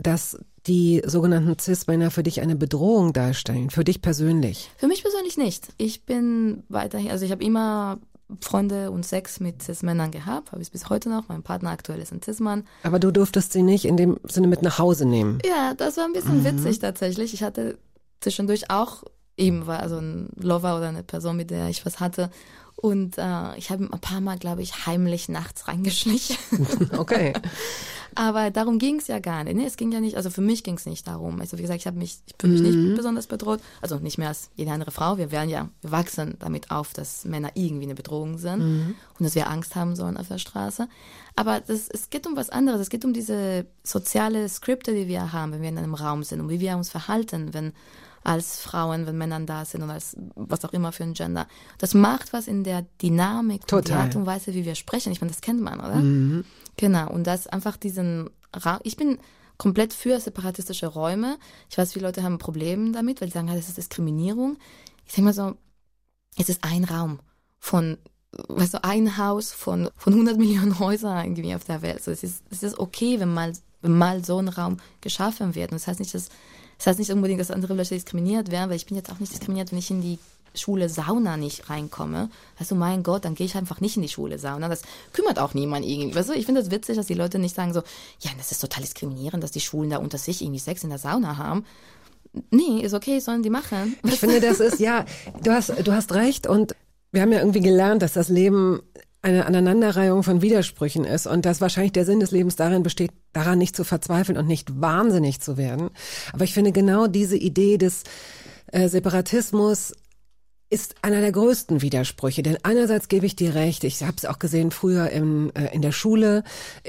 Speaker 2: die sogenannten Cis-Männer für dich eine Bedrohung darstellen, für dich persönlich?
Speaker 4: Für mich persönlich nicht. Ich bin weiterhin, also ich habe immer Freunde und Sex mit Cis-Männern gehabt, habe ich bis heute noch. Mein Partner aktuell ist ein Cis-Mann.
Speaker 2: Aber du durftest sie nicht in dem Sinne mit nach Hause nehmen?
Speaker 4: Ja, das war ein bisschen witzig tatsächlich. Ich hatte zwischendurch auch war also ein Lover oder eine Person, mit der ich was hatte. Und ich habe ein paar Mal, glaube ich, heimlich nachts reingeschlichen.
Speaker 2: Okay.
Speaker 4: Aber darum ging es ja gar nicht. Nee, es ging ja nicht, also für mich ging es nicht darum. Also wie gesagt, ich fühle mich nicht besonders bedroht. Also nicht mehr als jede andere Frau. Wir wachsen damit auf, dass Männer irgendwie eine Bedrohung sind und dass wir Angst haben sollen auf der Straße. Aber es geht um was anderes. Es geht um diese soziale Skripte, die wir haben, wenn wir in einem Raum sind und wie wir uns verhalten, als Frauen, wenn Männer da sind oder als was auch immer für ein Gender. Das macht was in der Dynamik und die Art und Weise, wie wir sprechen. Ich meine, das kennt man, oder? Genau. Und das einfach ich bin komplett für separatistische Räume. Ich weiß, viele Leute haben ein Problem damit, weil sie sagen, das ist Diskriminierung. Ich denke mal so, es ist ein Raum von, ein Haus von 100 Millionen Häusern irgendwie auf der Welt. Also es ist okay, wenn mal so ein Raum geschaffen wird. Und das heißt nicht unbedingt, dass andere Leute diskriminiert werden, weil ich bin jetzt auch nicht diskriminiert, wenn ich in die Schule Sauna nicht reinkomme. Also mein Gott, dann gehe ich einfach nicht in die Schule Sauna. Das kümmert auch niemand irgendwie. Weißt du, ich finde das witzig, dass die Leute nicht sagen so, ja, das ist total diskriminierend, dass die Schulen da unter sich irgendwie Sex in der Sauna haben. Nee, ist okay, sollen die machen.
Speaker 2: Ich finde, das ist, ja, du hast recht und wir haben ja irgendwie gelernt, dass das Leben eine Aneinanderreihung von Widersprüchen ist und dass wahrscheinlich der Sinn des Lebens darin besteht, daran nicht zu verzweifeln und nicht wahnsinnig zu werden. Aber ich finde genau diese Idee des Separatismus ist einer der größten Widersprüche. Denn einerseits gebe ich dir recht, ich habe es auch gesehen früher in der Schule,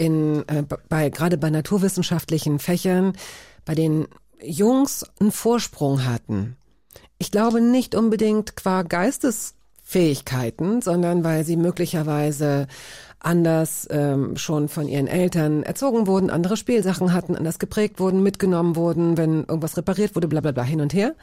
Speaker 2: gerade bei naturwissenschaftlichen Fächern, bei den Jungs einen Vorsprung hatten. Ich glaube nicht unbedingt qua Geistesfähigkeiten, sondern weil sie möglicherweise anders schon von ihren Eltern erzogen wurden, andere Spielsachen hatten, anders geprägt wurden, mitgenommen wurden, wenn irgendwas repariert wurde, bla bla bla, hin und her.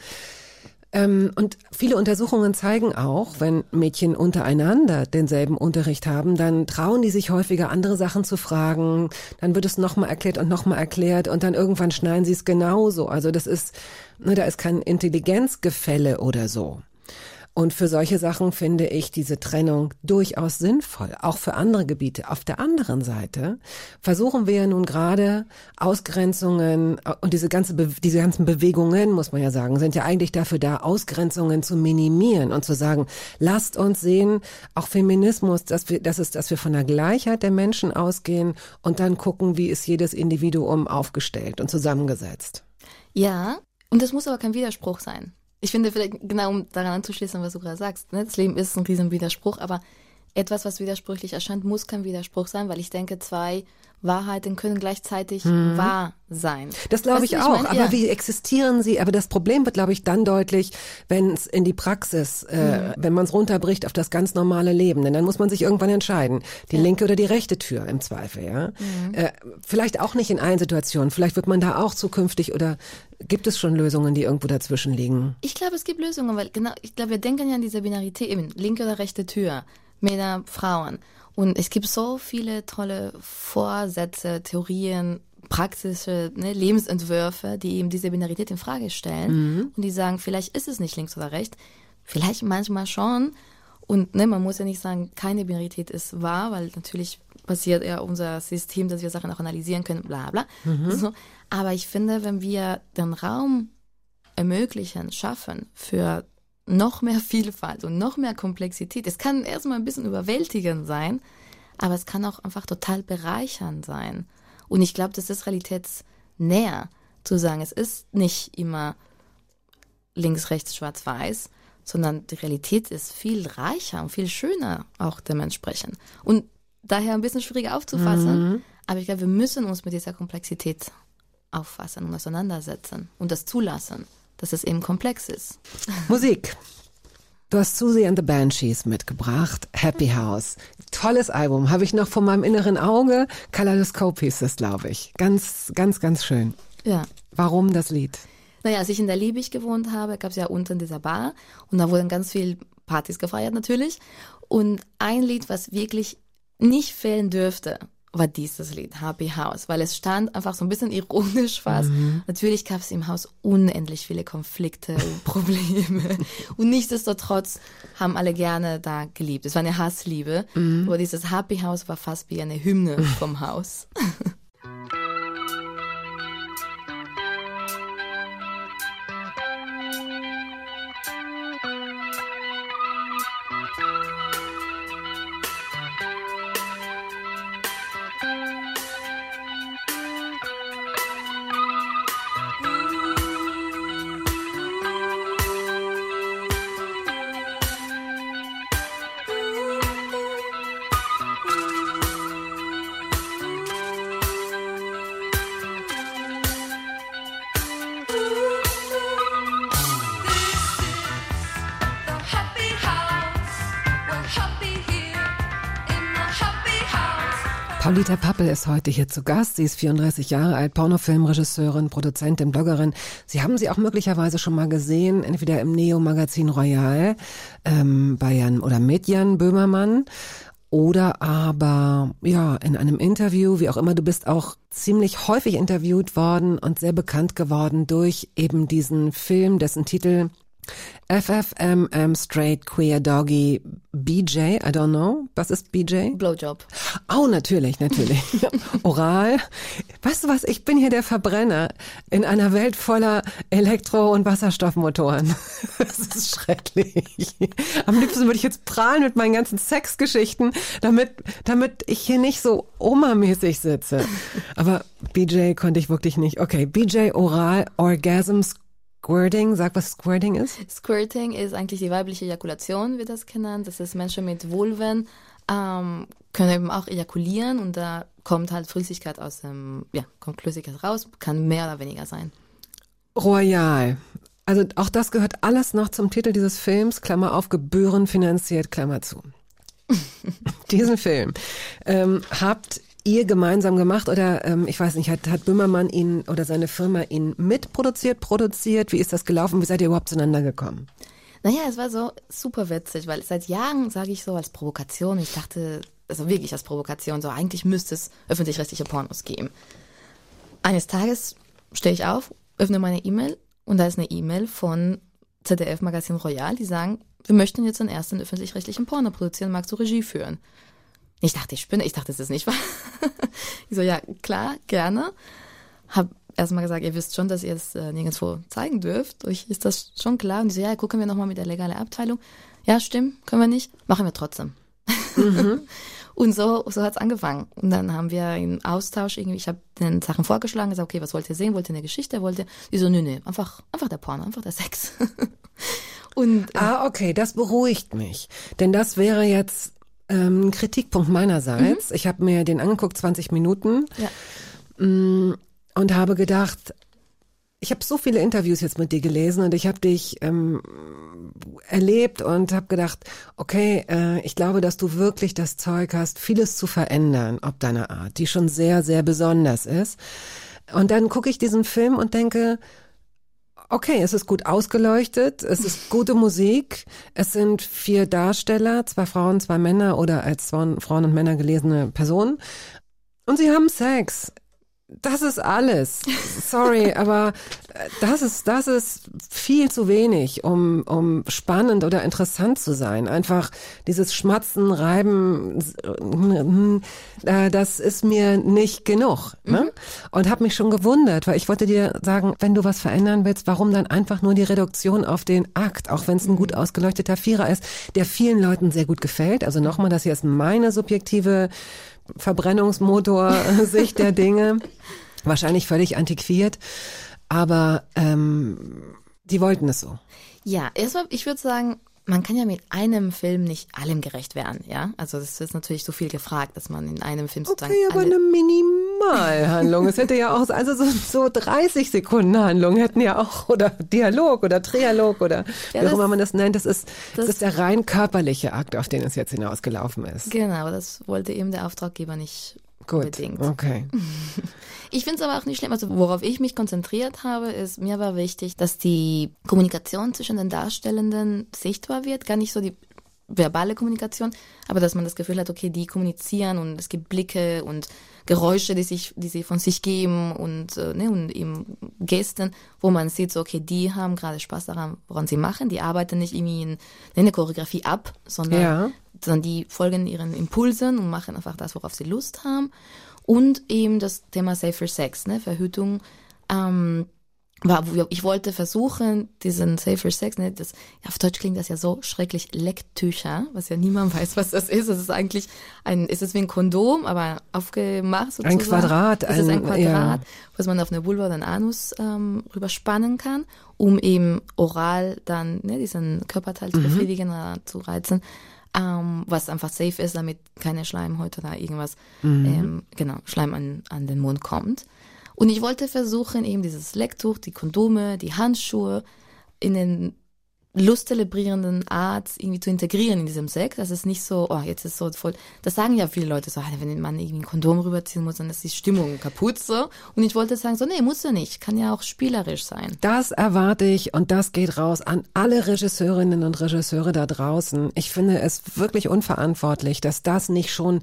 Speaker 2: Und viele Untersuchungen zeigen auch, wenn Mädchen untereinander denselben Unterricht haben, dann trauen die sich häufiger, andere Sachen zu fragen, dann wird es nochmal erklärt und dann irgendwann schneiden sie es genauso. Also da ist kein Intelligenzgefälle oder so. Und für solche Sachen finde ich diese Trennung durchaus sinnvoll, auch für andere Gebiete. Auf der anderen Seite versuchen wir ja nun gerade Ausgrenzungen und diese ganzen Bewegungen, muss man ja sagen, sind ja eigentlich dafür da, Ausgrenzungen zu minimieren und zu sagen, lasst uns sehen, auch Feminismus, dass wir von der Gleichheit der Menschen ausgehen und dann gucken, wie ist jedes Individuum aufgestellt und zusammengesetzt.
Speaker 4: Ja, und das muss aber kein Widerspruch sein. Ich finde vielleicht, genau um daran anzuschließen, was du gerade sagst, das Leben ist ein riesen Widerspruch, aber etwas, was widersprüchlich erscheint, muss kein Widerspruch sein, weil ich denke, zwei Wahrheiten können gleichzeitig wahr sein.
Speaker 2: Das glaube
Speaker 4: Weißt
Speaker 2: ich
Speaker 4: du,
Speaker 2: auch,
Speaker 4: meine?
Speaker 2: aber
Speaker 4: Ja.
Speaker 2: wie existieren sie? Aber das Problem wird, glaube ich, dann deutlich, wenn es in die Praxis, wenn man es runterbricht auf das ganz normale Leben. Denn dann muss man sich irgendwann entscheiden, die linke oder die rechte Tür im Zweifel. Ja? Vielleicht auch nicht in allen Situationen, vielleicht wird man da auch zukünftig oder gibt es schon Lösungen, die irgendwo dazwischen liegen?
Speaker 4: Ich glaube, es gibt Lösungen, weil genau, ich glaube, wir denken ja an diese Binarität, eben linke oder rechte Tür, Männer, Frauen. Und es gibt so viele tolle Vorsätze, Theorien, praktische Lebensentwürfe, die eben diese Binarität in Frage stellen und die sagen, vielleicht ist es nicht links oder rechts, vielleicht manchmal schon. Und man muss ja nicht sagen, keine Binarität ist wahr, weil natürlich basiert ja unser System, dass wir Sachen auch analysieren können, bla bla. So. Aber ich finde, wenn wir den Raum ermöglichen, schaffen für noch mehr Vielfalt und noch mehr Komplexität. Es kann erstmal ein bisschen überwältigend sein, aber es kann auch einfach total bereichernd sein. Und ich glaube, das ist realitätsnäher, zu sagen, es ist nicht immer links, rechts, schwarz, weiß, sondern die Realität ist viel reicher und viel schöner auch dementsprechend. Und daher ein bisschen schwieriger aufzufassen, aber ich glaube, wir müssen uns mit dieser Komplexität auffassen und auseinandersetzen und das zulassen, dass es eben komplex ist.
Speaker 2: Musik. Du hast Susie and the Banshees mitgebracht, Happy House. Tolles Album, habe ich noch vor meinem inneren Auge. Kaleidoskop hieß es, glaube ich. Ganz, ganz, ganz schön.
Speaker 4: Ja.
Speaker 2: Warum das Lied?
Speaker 4: Naja, als ich in der Liebig gewohnt habe, gab es ja unten dieser Bar und da wurden ganz viel Partys gefeiert natürlich. Und ein Lied, was wirklich nicht fehlen dürfte, war dieses Lied, Happy House, weil es stand einfach so ein bisschen ironisch fast. Natürlich gab es im Haus unendlich viele Konflikte und Probleme und nichtsdestotrotz haben alle gerne da geliebt. Es war eine Hassliebe, aber dieses Happy House war fast wie eine Hymne vom Haus.
Speaker 2: Paulita Pappel ist heute hier zu Gast. Sie ist 34 Jahre alt, Pornofilmregisseurin, Produzentin, Bloggerin. Sie haben sie auch möglicherweise schon mal gesehen, entweder im Neo-Magazin Royal bei Jan oder mit Jan Böhmermann oder aber ja in einem Interview, wie auch immer. Du bist auch ziemlich häufig interviewt worden und sehr bekannt geworden durch eben diesen Film, dessen Titel FFMM Straight Queer Doggy BJ, I don't know. Was ist BJ?
Speaker 4: Blowjob.
Speaker 2: Oh, natürlich. Oral. Weißt du was, ich bin hier der Verbrenner in einer Welt voller Elektro- und Wasserstoffmotoren. Das ist schrecklich. Am liebsten würde ich jetzt prahlen mit meinen ganzen Sexgeschichten, damit ich hier nicht so Oma-mäßig sitze. Aber BJ konnte ich wirklich nicht. Okay, BJ Oral Orgasms Squirting, sag, was Squirting ist?
Speaker 4: Squirting ist eigentlich die weibliche Ejakulation, wird das genannt. Das ist Menschen mit Vulven, können eben auch ejakulieren und da kommt halt Flüssigkeit aus dem, kommt Flüssigkeit raus, kann mehr oder weniger sein.
Speaker 2: Royal. Also auch das gehört alles noch zum Titel dieses Films, Klammer auf, gebührenfinanziert, Klammer zu. Diesen Film habt ihr gemeinsam gemacht oder ich weiß nicht, hat Böhmermann ihn oder seine Firma ihn mitproduziert, produziert? Wie ist das gelaufen? Wie seid ihr überhaupt zueinander gekommen?
Speaker 4: Naja, es war so super witzig, weil seit Jahren sage ich so als Provokation, ich dachte, also wirklich als Provokation, so eigentlich müsste es öffentlich-rechtliche Pornos geben. Eines Tages stehe ich auf, öffne meine E-Mail und da ist eine E-Mail von ZDF Magazin Royal, die sagen, wir möchten jetzt den ersten öffentlich-rechtlichen Porno produzieren, magst du Regie führen? Ich dachte, ich spinne, das ist nicht wahr. Ich so, ja, klar, gerne. Hab erstmal gesagt, ihr wisst schon, dass ihr es nirgendwo zeigen dürft. Euch ist das schon klar. Und die so, ja, gucken wir nochmal mit der legalen Abteilung. Ja, stimmt, können wir nicht. Machen wir trotzdem. Und so hat's angefangen. Und dann haben wir einen Austausch irgendwie, ich habe den Sachen vorgeschlagen, gesagt, okay, was wollt ihr sehen? Wollt ihr eine Geschichte? Die so, nee, einfach der Porno, einfach der Sex. Und
Speaker 2: okay, das beruhigt mich. Denn das wäre jetzt Kritikpunkt meinerseits. Ich habe mir den angeguckt, 20 Minuten, und habe gedacht, ich habe so viele Interviews jetzt mit dir gelesen und ich habe dich erlebt und habe gedacht, okay, ich glaube, dass du wirklich das Zeug hast, vieles zu verändern, ob deiner Art, die schon sehr, sehr besonders ist. Und dann gucke ich diesen Film und denke, okay, es ist gut ausgeleuchtet, es ist gute Musik, es sind 4 Darsteller, 2 Frauen, 2 Männer oder als Frauen und Männer gelesene Personen und sie haben Sex. Das ist alles. Sorry, aber das ist viel zu wenig, um spannend oder interessant zu sein. Einfach dieses Schmatzen, Reiben, das ist mir nicht genug. Ne? Und habe mich schon gewundert, weil ich wollte dir sagen, wenn du was verändern willst, warum dann einfach nur die Reduktion auf den Akt, auch wenn es ein gut ausgeleuchteter Vierer ist, der vielen Leuten sehr gut gefällt. Also nochmal, das hier ist meine subjektive Verbrennungsmotor-Sicht der Dinge. Wahrscheinlich völlig antiquiert, aber die wollten es so.
Speaker 4: Ja, erstmal, ich würde sagen, man kann ja mit einem Film nicht allem gerecht werden, ja? Also das ist natürlich so viel gefragt, dass man in einem Film sozusagen...
Speaker 2: Okay, aber eine Minimalhandlung. Es hätte ja auch, also so 30 Sekunden Handlung hätten ja auch, oder Dialog oder Trialog oder wie auch immer man das nennt. Das ist der rein körperliche Akt, auf den es jetzt hinausgelaufen ist.
Speaker 4: Genau, das wollte eben der Auftraggeber nicht unbedingt.
Speaker 2: Okay.
Speaker 4: Ich finde es aber auch nicht schlimm. Also worauf ich mich konzentriert habe, ist, mir war wichtig, dass die Kommunikation zwischen den Darstellenden sichtbar wird. Gar nicht so die verbale Kommunikation, aber dass man das Gefühl hat, okay, die kommunizieren und es gibt Blicke und Geräusche, die sie von sich geben und eben Gesten, wo man sieht, so, okay, die haben gerade Spaß daran, woran sie machen. Die arbeiten nicht irgendwie in eine Choreografie ab, sondern die folgen ihren Impulsen und machen einfach das, worauf sie Lust haben. Und eben das Thema Safer Sex, ne, Verhütung, ich wollte versuchen, diesen Safer Sex, ne, auf Deutsch klingt das ja so schrecklich, Lecktücher, was ja niemand weiß, was das ist. Es ist eigentlich es ist wie ein Kondom, aber aufgemacht sozusagen.
Speaker 2: Ein Quadrat.
Speaker 4: Es ist ein Quadrat, was man auf eine Vulva oder einen Anus rüberspannen kann, um eben oral dann diesen Körperteil zu befriedigen oder zu reizen. Was einfach safe ist, damit keine Schleimhäute oder irgendwas, Schleim an den Mund kommt. Und ich wollte versuchen, eben dieses Lecktuch, die Kondome, die Handschuhe in den lustzelebrierenden Art irgendwie zu integrieren in diesem Sex. Das ist nicht so, oh, jetzt ist so voll, das sagen ja viele Leute so, wenn man irgendwie ein Kondom rüberziehen muss, dann ist die Stimmung kaputt so. Und ich wollte sagen so, nee, muss ja nicht, kann ja auch spielerisch sein.
Speaker 2: Das erwarte ich und das geht raus an alle Regisseurinnen und da draußen. Ich finde es wirklich unverantwortlich, dass das nicht schon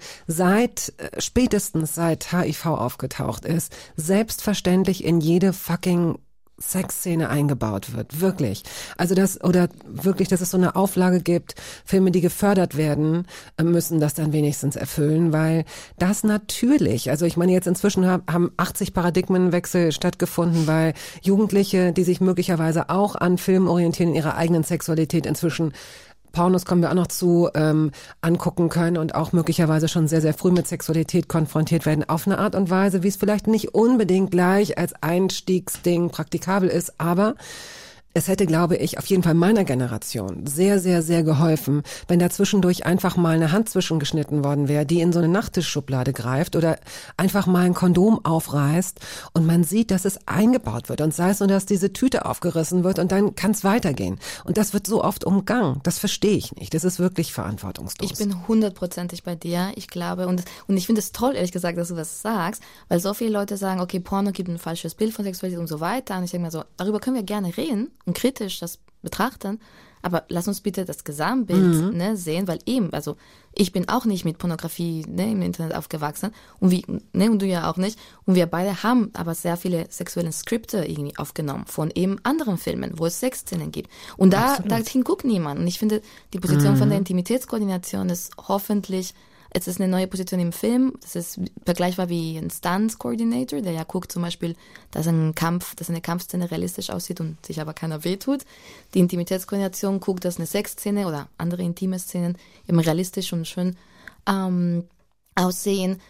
Speaker 2: spätestens seit HIV aufgetaucht ist, selbstverständlich in jede fucking Sexszene eingebaut wird, wirklich. Also dass es so eine Auflage gibt, Filme, die gefördert werden, müssen das dann wenigstens erfüllen, weil das natürlich, also ich meine jetzt inzwischen haben 80 Paradigmenwechsel stattgefunden, weil Jugendliche, die sich möglicherweise auch an Filmen orientieren, in ihrer eigenen Sexualität inzwischen Pornos kommen wir auch noch zu, angucken können und auch möglicherweise schon sehr, sehr früh mit Sexualität konfrontiert werden, auf eine Art und Weise, wie es vielleicht nicht unbedingt gleich als Einstiegsding praktikabel ist, aber es hätte, glaube ich, auf jeden Fall meiner Generation sehr, sehr, sehr geholfen, wenn da zwischendurch einfach mal eine Hand zwischengeschnitten worden wäre, die in so eine Nachttischschublade greift oder einfach mal ein Kondom aufreißt und man sieht, dass es eingebaut wird und sei es nur, dass diese Tüte aufgerissen wird und dann kann es weitergehen. Und das wird so oft umgangen. Das verstehe ich nicht. Das ist wirklich verantwortungslos.
Speaker 4: Ich bin 100%ig bei dir. Ich glaube, und ich finde es toll, ehrlich gesagt, dass du das sagst, weil so viele Leute sagen, okay, Porno gibt ein falsches Bild von Sexualität und so weiter. Und ich denke mir so, darüber können wir gerne reden und kritisch das betrachten, aber lass uns bitte das Gesamtbild sehen, weil eben, also ich bin auch nicht mit Pornografie im Internet aufgewachsen und und du ja auch nicht und wir beide haben aber sehr viele sexuelle Skripte irgendwie aufgenommen von eben anderen Filmen, wo es Sexszenen gibt und dahin guckt niemand und ich finde, die Position von der Intimitätskoordination ist hoffentlich. Es ist eine neue Position im Film, das ist vergleichbar wie ein Stunts-Coordinator, der ja guckt zum Beispiel, dass eine Kampfszene realistisch aussieht und sich aber keiner wehtut. Die Intimitätskoordination guckt, dass eine Sexszene oder andere intime Szenen eben realistisch und schön aussehen.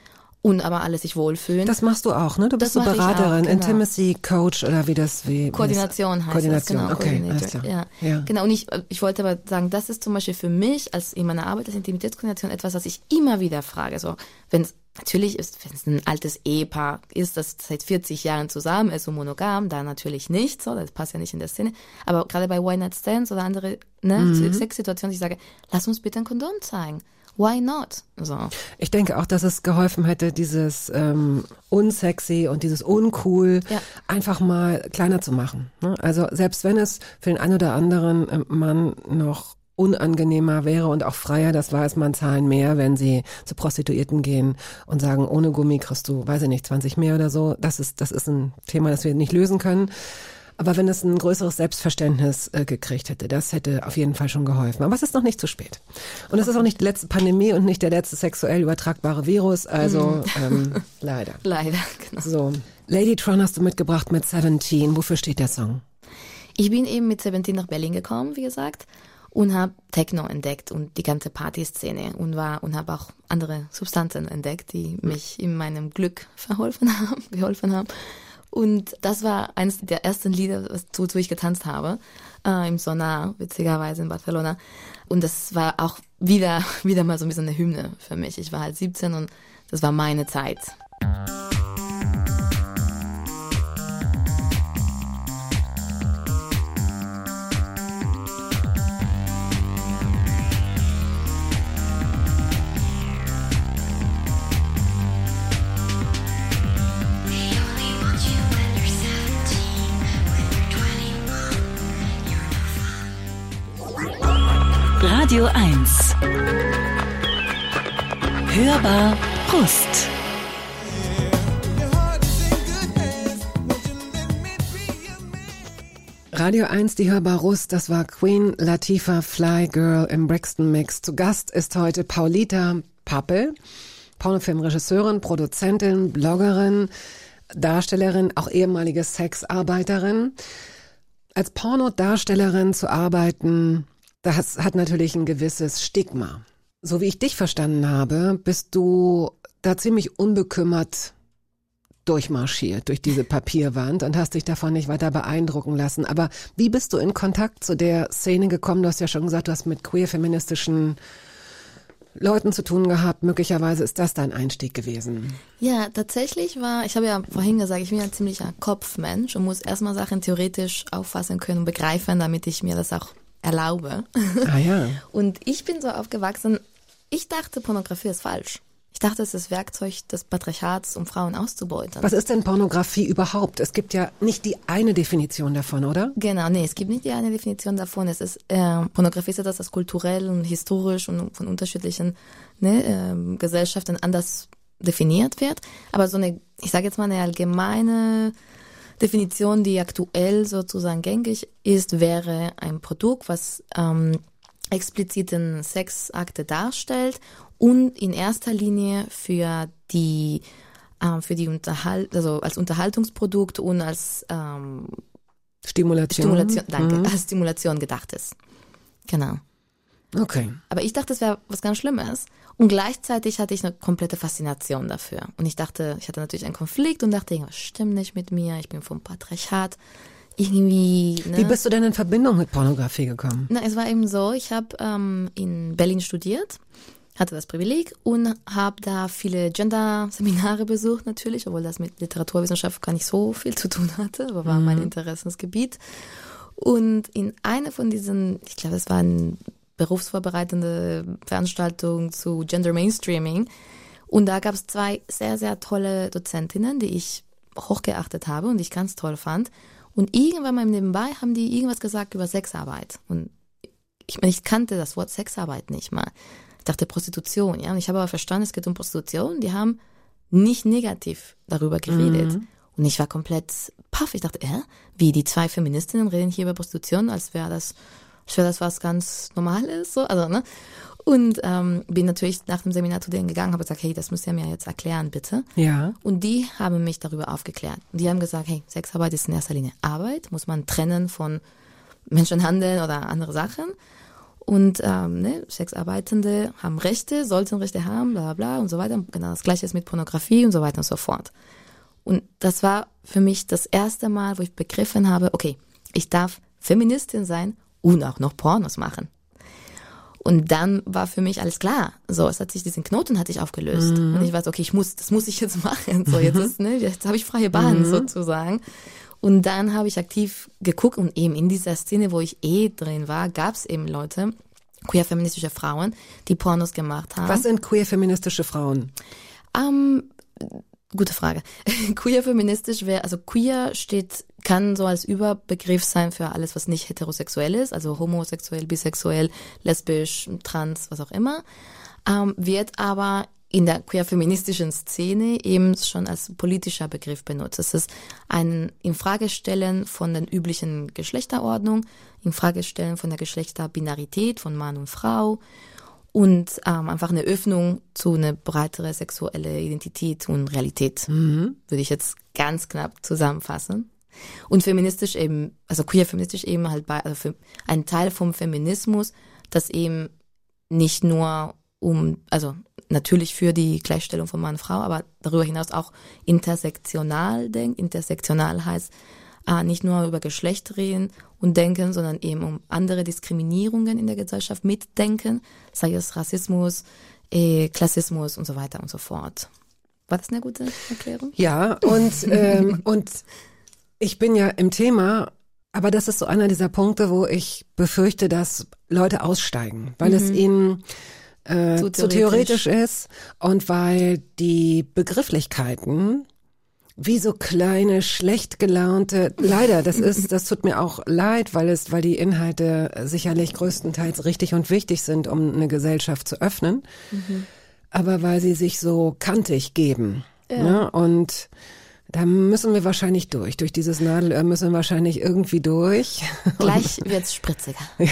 Speaker 4: und aber alle sich wohlfühlen.
Speaker 2: Das machst du auch, ne? Du bist so
Speaker 4: Das mache ich
Speaker 2: Beraterin,
Speaker 4: auch, genau.
Speaker 2: Intimacy Coach oder wie
Speaker 4: Koordination heißt
Speaker 2: Koordination,
Speaker 4: das, genau.
Speaker 2: okay,
Speaker 4: Coordinator,
Speaker 2: alles klar.
Speaker 4: ja. Genau, und ich wollte aber sagen, das ist zum Beispiel für mich als in meiner Arbeit als Intimitätskoordination etwas, was ich immer wieder frage. So, wenn es ein altes Ehepaar ist, das seit 40 Jahren zusammen ist und monogam, da natürlich nicht, so, das passt ja nicht in der Szene. Aber gerade bei One-Night-Stands oder andere Sexsituationen, ich sage, lass uns bitte ein Kondom zeigen. Why not? So. Ich
Speaker 2: denke auch, dass es geholfen hätte, dieses unsexy und dieses uncool einfach mal kleiner zu machen. Ne? Also selbst wenn es für den einen oder anderen Mann noch unangenehmer wäre und auch freier, das weiß man, zahlen mehr, wenn sie zu Prostituierten gehen und sagen, ohne Gummi kriegst du, weiß ich nicht, 20 mehr oder so. Das ist ein Thema, das wir nicht lösen können. Aber wenn es ein größeres Selbstverständnis gekriegt hätte, das hätte auf jeden Fall schon geholfen. Aber es ist noch nicht zu spät. Und es ist auch nicht die letzte Pandemie und nicht der letzte sexuell übertragbare Virus. Also leider.
Speaker 4: Leider, genau.
Speaker 2: So, Ladytron hast du mitgebracht mit 17. Wofür steht der Song?
Speaker 4: Ich bin eben mit 17 nach Berlin gekommen, wie gesagt, und habe Techno entdeckt und die ganze Partyszene und habe auch andere Substanzen entdeckt, die mich in meinem Glück geholfen haben. Und das war eines der ersten Lieder, wozu ich getanzt habe, im Sonar, witzigerweise in Barcelona. Und das war auch wieder mal so ein bisschen eine Hymne für mich. Ich war halt 17 und das war meine Zeit.
Speaker 1: Radio 1. Hörbar Brust.
Speaker 2: Radio 1, die Hörbar Brust, das war Queen Latifah Fly Girl im Brixton Mix. Zu Gast ist heute Paulita Pappel, Pornofilmregisseurin, Produzentin, Bloggerin, Darstellerin, auch ehemalige Sexarbeiterin. Als Pornodarstellerin zu arbeiten, das hat natürlich ein gewisses Stigma. So wie ich dich verstanden habe, bist du da ziemlich unbekümmert durchmarschiert durch diese Papierwand und hast dich davon nicht weiter beeindrucken lassen. Aber wie bist du in Kontakt zu der Szene gekommen? Du hast ja schon gesagt, du hast mit queer-feministischen Leuten zu tun gehabt. Möglicherweise ist das dein Einstieg gewesen.
Speaker 4: Ja, tatsächlich ich habe ja vorhin gesagt, ich bin ein ziemlicher Kopfmensch und muss erstmal Sachen theoretisch auffassen können und begreifen, damit ich mir das auch erlaube.
Speaker 2: Ah ja.
Speaker 4: Und ich bin so aufgewachsen, ich dachte, Pornografie ist falsch. Ich dachte, es ist Werkzeug des Patriarchats, um Frauen auszubeuten.
Speaker 2: Was ist denn Pornografie überhaupt? Es gibt ja nicht die eine Definition davon, oder?
Speaker 4: Genau, nee, es gibt nicht die eine Definition davon. Es ist Pornografie ist etwas, das kulturell und historisch und von unterschiedlichen Gesellschaften anders definiert wird. Aber so eine, ich sage jetzt mal eine allgemeine Definition, die aktuell sozusagen gängig ist, wäre ein Produkt, was expliziten Sexakte darstellt und in erster Linie für die also als Unterhaltungsprodukt und als
Speaker 2: Stimulation.
Speaker 4: Als Stimulation gedacht ist. Genau.
Speaker 2: Okay.
Speaker 4: Aber ich dachte, es wäre was ganz Schlimmes. Und gleichzeitig hatte ich eine komplette Faszination dafür. Und ich hatte natürlich einen Konflikt und dachte, irgendwas stimmt nicht mit mir, ich bin vom Patriarchat. Irgendwie, ne?
Speaker 2: Wie bist du denn in Verbindung mit Pornografie gekommen?
Speaker 4: Na, es war eben so, ich habe in Berlin studiert, hatte das Privileg und habe da viele Gender-Seminare besucht natürlich, obwohl das mit Literaturwissenschaft gar nicht so viel zu tun hatte, aber war mein Interessensgebiet. Und in einer von diesen, ich glaube, es war eine berufsvorbereitende Veranstaltung zu Gender Mainstreaming und da gab es 2 sehr, sehr tolle Dozentinnen, die ich hochgeachtet habe und die ich ganz toll fand. Und irgendwann mal nebenbei haben die irgendwas gesagt über Sexarbeit. Und ich kannte das Wort Sexarbeit nicht mal. Ich dachte Prostitution, ja. Und ich habe aber verstanden, es geht um Prostitution. Die haben nicht negativ darüber geredet. Und ich war komplett paff. Ich dachte, wie die 2 Feministinnen reden hier über Prostitution, als wäre das was ganz Normales, so, also, ne? Und bin natürlich nach dem Seminar zu denen gegangen, habe gesagt, hey, das müsst ihr mir jetzt erklären, bitte.
Speaker 2: Ja.
Speaker 4: Und die haben mich darüber aufgeklärt. Und die haben gesagt, hey, Sexarbeit ist in erster Linie Arbeit, muss man trennen von Menschenhandel oder andere Sachen. Und Sexarbeitende haben Rechte, sollten Rechte haben, bla bla und so weiter. Genau das Gleiche ist mit Pornografie und so weiter und so fort. Und das war für mich das erste Mal, wo ich begriffen habe, okay, ich darf Feministin sein und auch noch Pornos machen. Und dann war für mich alles klar. So, es hat sich diesen Knoten hatte ich aufgelöst. Und ich weiß, okay, das muss ich jetzt machen. So, jetzt habe ich freie Bahn sozusagen. Und dann habe ich aktiv geguckt und eben in dieser Szene, wo ich drin war, gab es eben Leute, queer-feministische Frauen, die Pornos gemacht haben.
Speaker 2: Was sind queer-feministische Frauen?
Speaker 4: Gute Frage. Queer-feministisch wäre, also queer kann so als Überbegriff sein für alles, was nicht heterosexuell ist, also homosexuell, bisexuell, lesbisch, trans, was auch immer, wird aber in der queer-feministischen Szene eben schon als politischer Begriff benutzt. Es ist ein Infragestellen von den üblichen Geschlechterordnung, Infragestellen von der Geschlechterbinarität von Mann und Frau und einfach eine Öffnung zu einer breitere sexuelle Identität und Realität, würde ich jetzt ganz knapp zusammenfassen. Und feministisch eben, also queer-feministisch eben halt für ein Teil vom Feminismus, das eben nicht nur also natürlich für die Gleichstellung von Mann und Frau, aber darüber hinaus auch intersektional denkt. Intersektional heißt nicht nur über Geschlecht reden und denken, sondern eben um andere Diskriminierungen in der Gesellschaft mitdenken, sei es Rassismus, Klassismus und so weiter und so fort. War das eine gute Erklärung?
Speaker 2: Ja, und ich bin ja im Thema, aber das ist so einer dieser Punkte, wo ich befürchte, dass Leute aussteigen, weil es ihnen zu theoretisch ist und weil die Begrifflichkeiten wie so kleine, schlecht gelaunte, leider, das tut mir auch leid, weil die Inhalte sicherlich größtenteils richtig und wichtig sind, um eine Gesellschaft zu öffnen, aber weil sie sich so kantig geben. Ja. Ne? Und da müssen wir wahrscheinlich durch dieses Nadelöhr müssen wir wahrscheinlich irgendwie durch.
Speaker 4: Gleich wird's spritziger.
Speaker 2: Ja,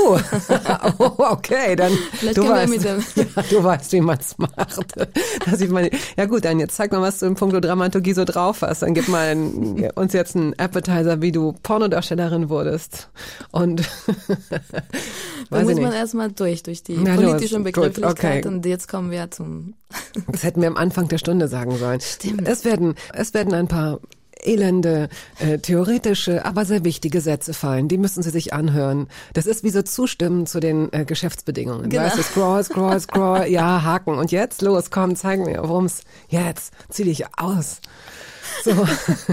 Speaker 2: okay, dann du weißt, wie man's macht. Ja gut, dann jetzt zeig mal, was du im Punkto Dramaturgie so drauf hast. Dann gib mal uns jetzt einen Appetizer, wie du Pornodarstellerin wurdest. Und
Speaker 4: da muss man erstmal durch die politischen Begrifflichkeiten. Okay. Und jetzt kommen wir zum...
Speaker 2: Das hätten wir am Anfang der Stunde sagen sollen.
Speaker 4: Stimmt.
Speaker 2: Es werden ein paar elende, theoretische, aber sehr wichtige Sätze fallen. Die müssen Sie sich anhören. Das ist wie so Zustimmen zu den Geschäftsbedingungen.
Speaker 4: Genau.
Speaker 2: Weißt du, scroll, ja, Haken. Und jetzt, los, komm, zeig mir, worum's jetzt, zieh dich aus. So.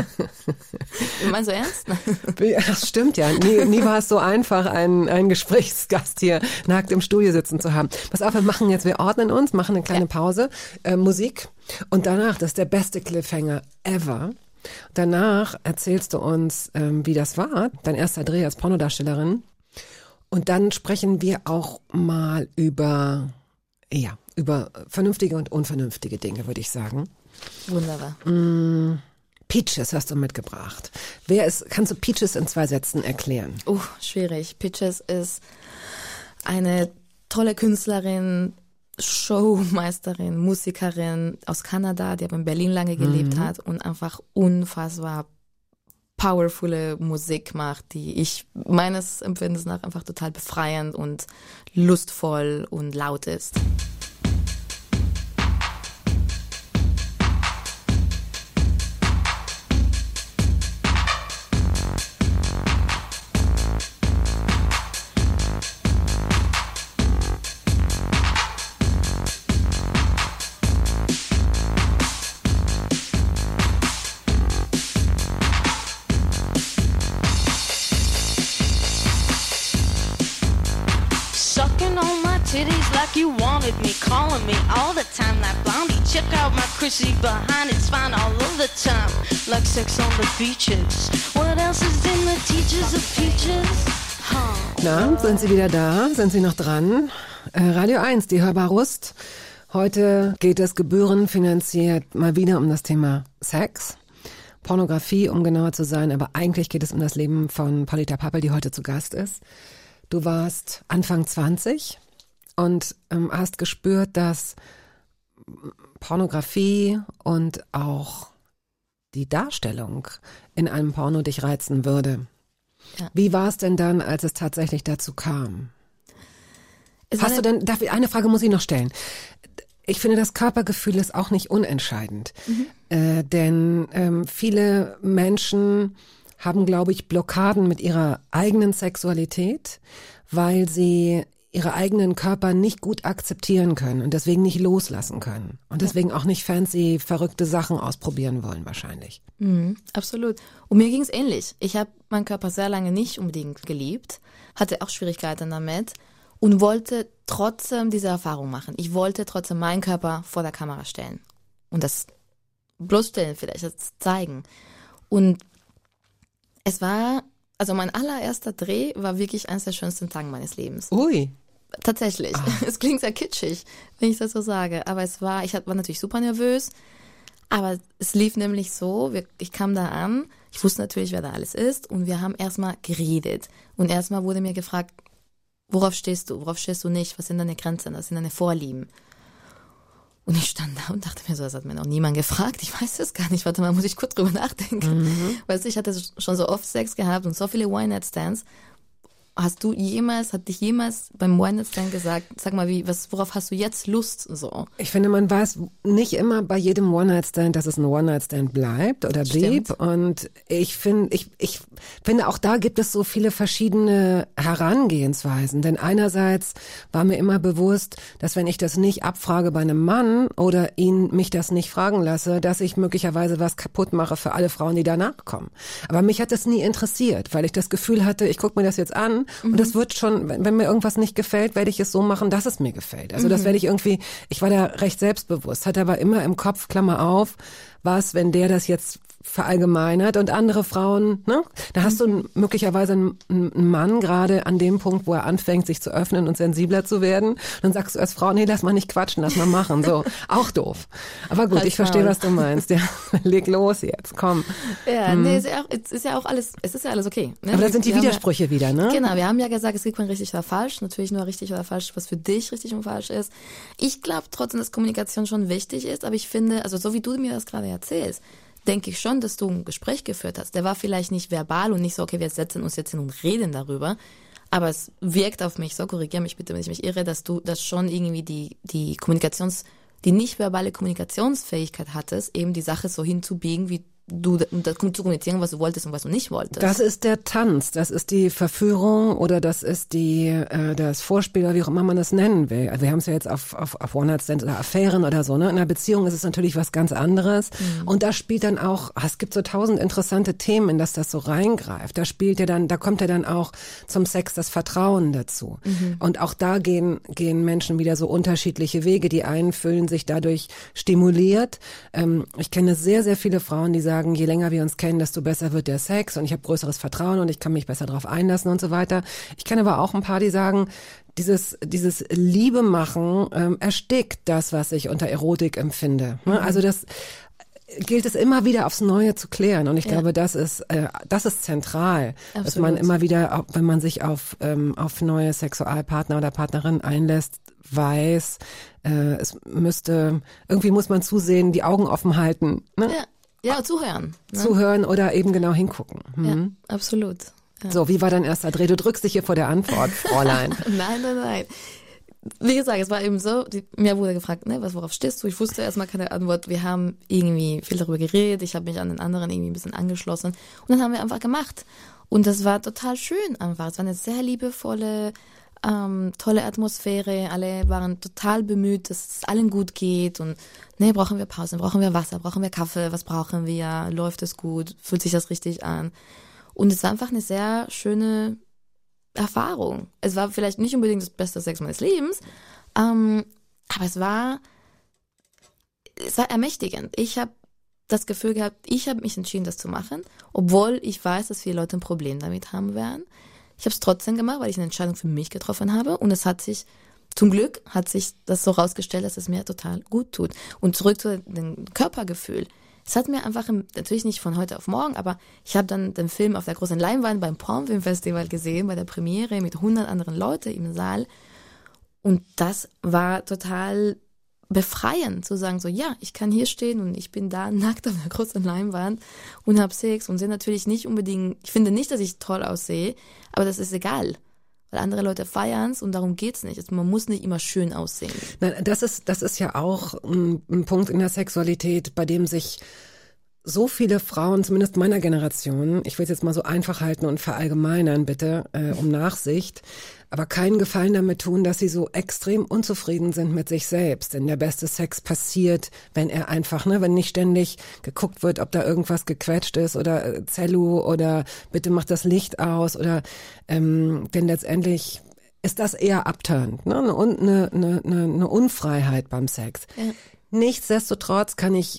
Speaker 4: Meinst du ernst?
Speaker 2: Das stimmt ja. Nie war es so einfach, einen Gesprächsgast hier nackt im Studio sitzen zu haben. Pass auf, wir ordnen uns, machen eine kleine Pause, Musik und danach, das ist der beste Cliffhanger ever. Danach erzählst du uns, wie das war, dein erster Dreh als Pornodarstellerin. Und dann sprechen wir auch mal über vernünftige und unvernünftige Dinge, würde ich sagen.
Speaker 4: Wunderbar.
Speaker 2: Peaches hast du mitgebracht. Kannst du Peaches in 2 Sätzen erklären?
Speaker 4: Schwierig. Peaches ist eine tolle Künstlerin, Showmeisterin, Musikerin aus Kanada, die aber in Berlin lange gelebt hat und einfach unfassbar powervolle Musik macht, die ich meines Empfindens nach einfach total befreiend und lustvoll und laut ist.
Speaker 5: Calling me all the time, that blondie. Check out my Chrissy behind, it's fine all of the time. Like sex on the beaches. What else is in the teachers of peaches?
Speaker 2: Na, sind Sie wieder da? Sind Sie noch dran? Radio 1, die Hörbar-Rust. Heute geht es gebührenfinanziert mal wieder um das Thema Sex. Pornografie, um genauer zu sein, aber eigentlich geht es um das Leben von Paulita Pappel, die heute zu Gast ist. Du warst Anfang 20 und hast gespürt, dass Pornografie und auch die Darstellung in einem Porno dich reizen würde. Ja. Wie war es denn dann, als es tatsächlich dazu kam? Hast du denn, eine Frage muss ich noch stellen. Ich finde, das Körpergefühl ist auch nicht unentscheidend. Denn viele Menschen haben, glaube ich, Blockaden mit ihrer eigenen Sexualität, weil sie ihre eigenen Körper nicht gut akzeptieren können und deswegen nicht loslassen können. Und deswegen auch nicht fancy, verrückte Sachen ausprobieren wollen wahrscheinlich.
Speaker 4: Absolut. Und mir ging es ähnlich. Ich habe meinen Körper sehr lange nicht unbedingt geliebt, hatte auch Schwierigkeiten damit und wollte trotzdem diese Erfahrung machen. Ich wollte trotzdem meinen Körper vor der Kamera stellen und das bloßstellen vielleicht, das zeigen. Und es war, also mein allererster Dreh war wirklich eines der schönsten Tage meines Lebens.
Speaker 2: Ui.
Speaker 4: Tatsächlich. Es klingt sehr kitschig, wenn ich das so sage. Aber war natürlich super nervös. Aber es lief nämlich so, ich kam da an, ich wusste natürlich, wer da alles ist. Und wir haben erstmal geredet. Und erstmal wurde mir gefragt, worauf stehst du nicht? Was sind deine Grenzen? Was sind deine Vorlieben? Und ich stand da und dachte mir so, das hat mir noch niemand gefragt. Ich weiß es gar nicht. Warte mal, muss ich kurz drüber nachdenken. Weißt du, ich hatte schon so oft Sex gehabt und so viele One-Night-Stands. Hat dich jemals beim One-Night-Stand gesagt, sag mal, worauf hast du jetzt Lust? So.
Speaker 2: Ich finde, man weiß nicht immer bei jedem One-Night-Stand, dass es ein One-Night-Stand bleibt oder blieb.
Speaker 4: Stimmt.
Speaker 2: Und ich finde, auch da gibt es so viele verschiedene Herangehensweisen. Denn einerseits war mir immer bewusst, dass wenn ich das nicht abfrage bei einem Mann oder mich das nicht fragen lasse, dass ich möglicherweise was kaputt mache für alle Frauen, die danach kommen. Aber mich hat das nie interessiert, weil ich das Gefühl hatte, ich gucke mir das jetzt an und das wird schon, wenn mir irgendwas nicht gefällt, werde ich es so machen, dass es mir gefällt. Also das werde ich war da recht selbstbewusst, hatte aber immer im Kopf, Klammer auf, was, wenn der das jetzt verallgemeinert und andere Frauen, ne? Da hast du möglicherweise einen Mann gerade an dem Punkt, wo er anfängt, sich zu öffnen und sensibler zu werden. Dann sagst du als Frau, nee, lass mal nicht quatschen, lass mal machen. So, auch doof. Aber gut, ich verstehe, was du meinst. Ja, leg los jetzt, komm.
Speaker 4: Ja, nee, es ist ja auch alles okay. Ne?
Speaker 2: Aber da sind die Widersprüche wieder, ne?
Speaker 4: Genau, wir haben ja gesagt, es gibt kein richtig oder falsch. Natürlich nur richtig oder falsch, was für dich richtig und falsch ist. Ich glaube trotzdem, dass Kommunikation schon wichtig ist, aber ich finde, also so wie du mir das gerade erzählst, denke ich schon, dass du ein Gespräch geführt hast. Der war vielleicht nicht verbal und nicht so, okay, wir setzen uns jetzt hin und reden darüber, aber es wirkt auf mich so, korrigiere mich bitte, wenn ich mich irre, dass du das schon irgendwie die nicht verbale Kommunikationsfähigkeit hattest, eben die Sache so hinzubiegen, wie du zu kommunizieren, was du wolltest und was du nicht wolltest.
Speaker 2: Das ist der Tanz, das ist die Verführung oder das ist das Vorspiel oder wie auch immer man das nennen will. Also wir haben es ja jetzt auf One-Night-Stands oder Affären oder so, ne? In einer Beziehung ist es natürlich was ganz anderes. Und da spielt dann auch, es gibt so 1000 interessante Themen, in das so reingreift. Da kommt ja dann auch zum Sex das Vertrauen dazu. Und auch da gehen Menschen wieder so unterschiedliche Wege. Die einen fühlen sich dadurch stimuliert. Ich kenne sehr, sehr viele Frauen, die sagen, je länger wir uns kennen, desto besser wird der Sex und ich habe größeres Vertrauen und ich kann mich besser darauf einlassen und so weiter. Ich kenne aber auch ein paar, die sagen, dieses Liebe machen erstickt das, was ich unter Erotik empfinde. Also das gilt es immer wieder aufs Neue zu klären und ich glaube, das ist zentral, absolut. Dass man immer wieder, wenn man sich auf neue Sexualpartner oder Partnerin einlässt, weiß, irgendwie muss man zusehen, die Augen offen halten. Ne?
Speaker 4: Ja, zuhören. Ne?
Speaker 2: Zuhören oder eben genau hingucken.
Speaker 4: Ja, absolut. Ja.
Speaker 2: So, wie war dein erster Dreh? Du drückst dich hier vor der Antwort, Fräulein.
Speaker 4: Nein. Wie gesagt, es war eben so, mir wurde gefragt, ne, worauf stehst du? Ich wusste erstmal keine Antwort. Wir haben irgendwie viel darüber geredet. Ich habe mich an den anderen irgendwie ein bisschen angeschlossen. Und dann haben wir einfach gemacht. Und das war total schön einfach. Es war eine sehr liebevolle, tolle Atmosphäre, alle waren total bemüht, dass es allen gut geht und ne, brauchen wir Pausen, brauchen wir Wasser, brauchen wir Kaffee, was brauchen wir, läuft es gut, fühlt sich das richtig an und es war einfach eine sehr schöne Erfahrung. Es war vielleicht nicht unbedingt das beste Sex meines Lebens, aber es war ermächtigend. Ich habe das Gefühl gehabt, ich habe mich entschieden, das zu machen, obwohl ich weiß, dass viele Leute ein Problem damit haben werden. Ich habe es trotzdem gemacht, weil ich eine Entscheidung für mich getroffen habe und zum Glück hat sich das so rausgestellt, dass es mir total gut tut. Und zurück zu dem Körpergefühl. Es hat mir einfach, natürlich nicht von heute auf morgen, aber ich habe dann den Film auf der großen Leinwand beim Pornfilmfestival gesehen, bei der Premiere mit 100 anderen Leuten im Saal und das war total befreien, zu sagen so, ja, ich kann hier stehen und ich bin da nackt auf der großen Leinwand und habe Sex und sehe natürlich nicht unbedingt, ich finde nicht, dass ich toll aussehe, aber das ist egal. Weil andere Leute feiern's und darum geht's nicht. Also man muss nicht immer schön aussehen.
Speaker 2: Nein, das ist ja auch ein Punkt in der Sexualität, bei dem sich so viele Frauen, zumindest meiner Generation, ich will es jetzt mal so einfach halten und verallgemeinern bitte, um Nachsicht, aber keinen Gefallen damit tun, dass sie so extrem unzufrieden sind mit sich selbst. Denn der beste Sex passiert, wenn er einfach, wenn nicht ständig geguckt wird, ob da irgendwas gequetscht ist oder Zellu oder bitte mach das Licht aus oder denn letztendlich ist das eher abturnt, und eine Unfreiheit beim Sex. Ja. Nichtsdestotrotz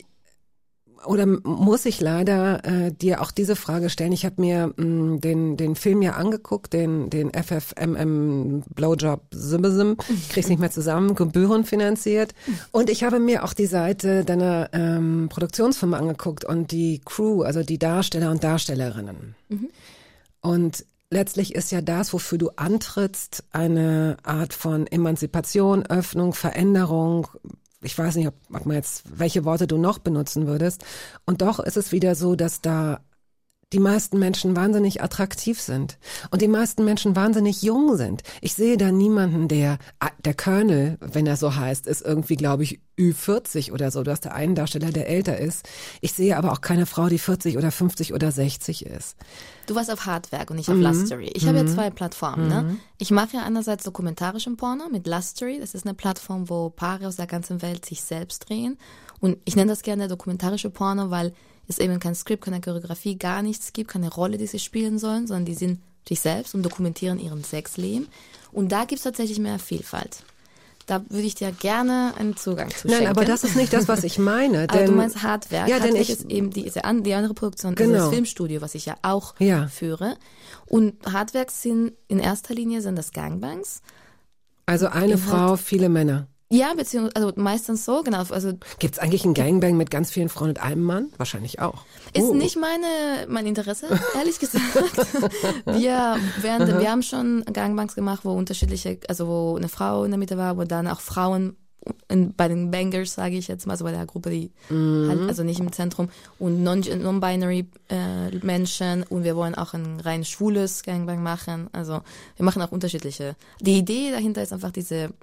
Speaker 2: muss ich leider dir auch diese Frage stellen. Ich habe mir den Film ja angeguckt, den FFMM Blowjob Simbesim, ich krieg's nicht mehr zusammen, gebührenfinanziert. Und ich habe mir auch die Seite deiner Produktionsfirma angeguckt und die Crew, also die Darsteller und Darstellerinnen. Mhm. Und letztlich ist ja das, wofür du antrittst, eine Art von Emanzipation, Öffnung, Veränderung. Ich weiß nicht, ob man jetzt, welche Worte du noch benutzen würdest. Und doch ist es wieder so, dass da die meisten Menschen wahnsinnig attraktiv sind und die meisten Menschen wahnsinnig jung sind. Ich sehe da niemanden, der Colonel, wenn er so heißt, ist irgendwie, glaube ich, Ü40 oder so. Du hast da einen Darsteller, der älter ist. Ich sehe aber auch keine Frau, die 40 oder 50 oder 60 ist.
Speaker 4: Du warst auf Hardwerk und nicht auf Lustery. Ich habe ja 2 Plattformen. Ne? Ich mache ja einerseits dokumentarischen Porno mit Lustery. Das ist eine Plattform, wo Paare aus der ganzen Welt sich selbst drehen. Und ich nenne das gerne dokumentarische Porno, weil es eben kein Skript, keine Choreografie, gar nichts gibt, keine Rolle, die sie spielen sollen, sondern die sind sich selbst und dokumentieren ihren Sexleben. Und da gibt es tatsächlich mehr Vielfalt. Da würde ich dir gerne einen Zugang zu schenken.
Speaker 2: Nein, aber das ist nicht das, was ich meine.
Speaker 4: Aber du meinst Hardwerk.
Speaker 2: Ja,
Speaker 4: Hardwerk ist eben die andere Produktion,
Speaker 2: genau.
Speaker 4: Also das Filmstudio, was ich ja auch führe. Und Hardwerk sind in erster Linie das Gangbangs.
Speaker 2: Also eine Frau, viele Männer.
Speaker 4: Ja, beziehungsweise meistens so, genau. Also
Speaker 2: gibt's eigentlich einen Gangbang mit ganz vielen Frauen und einem Mann? Wahrscheinlich auch.
Speaker 4: Ist nicht mein Interesse, ehrlich gesagt. Wir haben schon Gangbangs gemacht, wo wo eine Frau in der Mitte war, wo dann auch Frauen bei den Bangers, sage ich jetzt mal, so bei der Gruppe, die halt, also nicht im Zentrum, und non-binary Menschen, und wir wollen auch ein rein schwules Gangbang machen. Also wir machen auch unterschiedliche. Die Idee dahinter ist einfach diese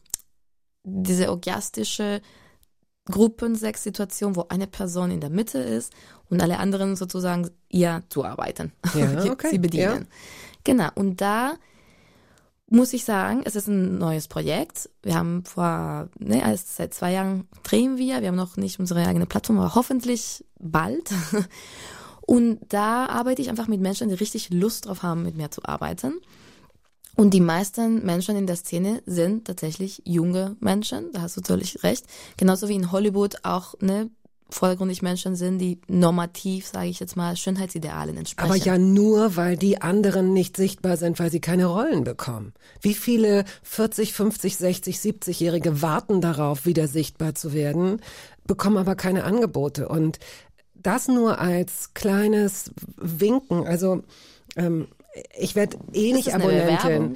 Speaker 4: orgiastische Gruppensexsituation, wo eine Person in der Mitte ist und alle anderen sozusagen ihr zuarbeiten,
Speaker 2: okay.
Speaker 4: sie bedienen. Ja. Genau, und da muss ich sagen, es ist ein neues Projekt. Wir haben seit 2 Jahren drehen wir haben noch nicht unsere eigene Plattform, aber hoffentlich bald. Und da arbeite ich einfach mit Menschen, die richtig Lust drauf haben, mit mir zu arbeiten. Und die meisten Menschen in der Szene sind tatsächlich junge Menschen, da hast du völlig recht. Genauso wie in Hollywood auch vordergründig Menschen sind, die normativ, sage ich jetzt mal, Schönheitsidealen entsprechen.
Speaker 2: Aber ja nur, weil die anderen nicht sichtbar sind, weil sie keine Rollen bekommen. Wie viele 40, 50, 60, 70-Jährige warten darauf, wieder sichtbar zu werden, bekommen aber keine Angebote. Und das nur als kleines Winken, also ich werde nicht Abonnentin.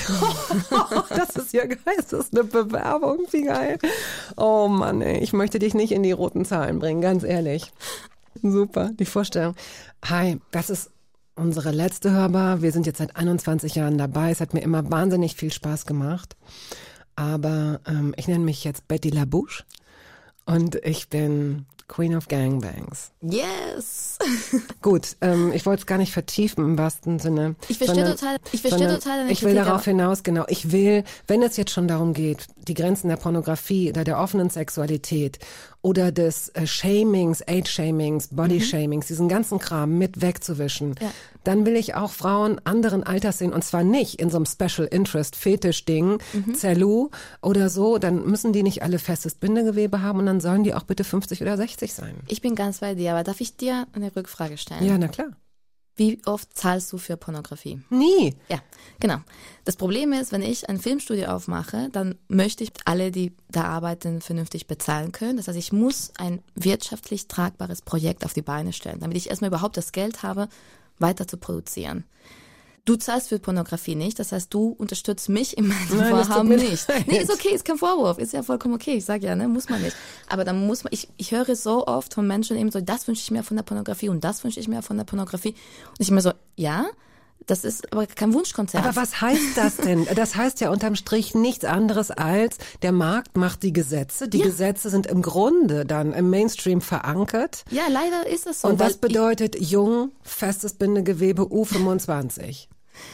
Speaker 2: Das ist ja geil, das ist eine Bewerbung, wie geil. Oh Mann, ey, ich möchte dich nicht in die roten Zahlen bringen, ganz ehrlich. Super, die Vorstellung. Hi, das ist unsere letzte Hörbar. Wir sind jetzt seit 21 Jahren dabei. Es hat mir immer wahnsinnig viel Spaß gemacht. Aber ich nenne mich jetzt Betty LaBouche und ich bin Queen of Gangbangs.
Speaker 4: Yes!
Speaker 2: Gut, ich wollte es gar nicht vertiefen im wahrsten Sinne.
Speaker 4: Ich verstehe total deine
Speaker 2: Ich will darauf hinaus, genau. Ich will, wenn es jetzt schon darum geht, die Grenzen der Pornografie oder der offenen Sexualität oder des Shamings, Age-Shamings, Body-Shamings, diesen ganzen Kram mit wegzuwischen, dann will ich auch Frauen anderen Alters sehen, und zwar nicht in so einem Special Interest Fetisch-Ding, Zellu oder so, dann müssen die nicht alle festes Bindegewebe haben und dann sollen die auch bitte 50 oder 60 sein.
Speaker 4: Ich bin ganz bei dir, aber darf ich dir eine Rückfrage stellen?
Speaker 2: Ja, na klar.
Speaker 4: Wie oft zahlst du für Pornografie?
Speaker 2: Nie.
Speaker 4: Ja, genau. Das Problem ist, wenn ich ein Filmstudio aufmache, dann möchte ich alle, die da arbeiten, vernünftig bezahlen können. Das heißt, ich muss ein wirtschaftlich tragbares Projekt auf die Beine stellen, damit ich erstmal überhaupt das Geld habe, weiter zu produzieren. Du zahlst für Pornografie nicht, das heißt, du unterstützt mich in meinem Vorhaben nicht. Nee, ist okay, ist kein Vorwurf, ist ja vollkommen okay. Ich sage ja, muss man nicht. Aber dann muss man, ich höre so oft von Menschen eben so, das wünsche ich mir von der Pornografie und das wünsche ich mir von der Pornografie. Und ich immer so, ja, Das ist aber kein Wunschkonzert.
Speaker 2: Aber was heißt das denn? Das heißt ja unterm Strich nichts anderes als, der Markt macht die Gesetze. Die Gesetze sind im Grunde dann im Mainstream verankert.
Speaker 4: Ja, leider ist es so.
Speaker 2: Und was bedeutet jung, festes Bindegewebe, U25?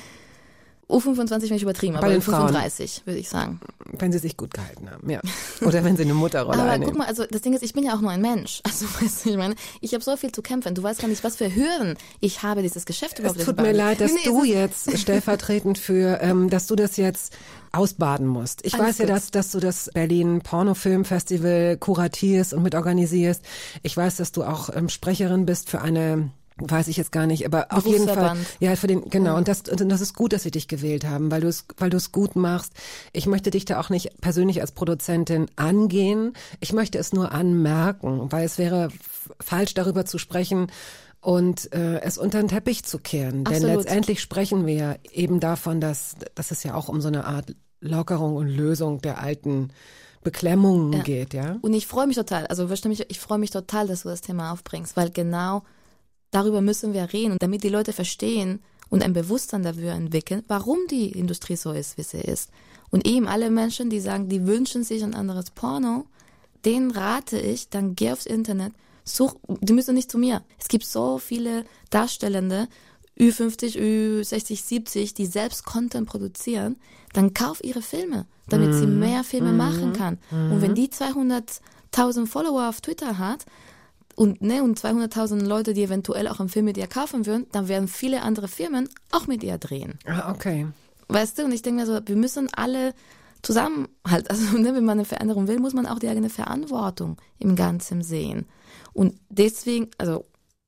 Speaker 4: U25 bin ich übertrieben,
Speaker 2: Bei
Speaker 4: aber
Speaker 2: den Frauen.
Speaker 4: U35 würde ich sagen.
Speaker 2: Wenn sie sich gut gehalten haben, ja. Oder wenn sie eine Mutterrolle
Speaker 4: Aber
Speaker 2: einnehmen.
Speaker 4: guck mal, also das Ding ist, ich bin ja auch nur ein Mensch. Also weißt du, ich meine, ich habe so viel zu kämpfen. Du weißt gar nicht, was für Hürden ich habe, dieses Geschäft überhaupt.
Speaker 2: Es tut mir leid, dass du jetzt stellvertretend für, dass du das jetzt ausbaden musst. Ich weiß ja, dass du das Berlin Pornofilmfestival kuratierst und mitorganisierst. Ich weiß, dass du auch Sprecherin bist für eine, weiß ich jetzt gar nicht, aber auf jeden Fall, ja, für den, genau. Und das ist gut, dass sie dich gewählt haben, weil du es gut machst. Ich möchte dich da auch nicht persönlich als Produzentin angehen. Ich möchte es nur anmerken, weil es wäre falsch, darüber zu sprechen und es unter den Teppich zu kehren.
Speaker 4: Absolut.
Speaker 2: Denn letztendlich sprechen wir ja eben davon, dass es ja auch um so eine Art Lockerung und Lösung der alten Beklemmungen geht, ja.
Speaker 4: Und ich freue mich total, ich freue mich total, dass du das Thema aufbringst, weil genau darüber müssen wir reden, und damit die Leute verstehen und ein Bewusstsein dafür entwickeln, warum die Industrie so ist, wie sie ist. Und eben alle Menschen, die sagen, die wünschen sich ein anderes Porno, denen rate ich, dann geh aufs Internet, such, die müssen nicht zu mir. Es gibt so viele Darstellende, Ü50, Ü60, 70, die selbst Content produzieren, dann kauf ihre Filme, damit sie mehr Filme machen kann. Und wenn die 200.000 Follower auf Twitter hat, und 200.000 Leute, die eventuell auch einen Film mit ihr kaufen würden, dann werden viele andere Firmen auch mit ihr drehen.
Speaker 2: Ah, okay.
Speaker 4: Weißt du, und ich denke mir so, wir müssen alle zusammenhalten. Also wenn man eine Veränderung will, muss man auch die eigene Verantwortung im Ganzen sehen. Und deswegen, also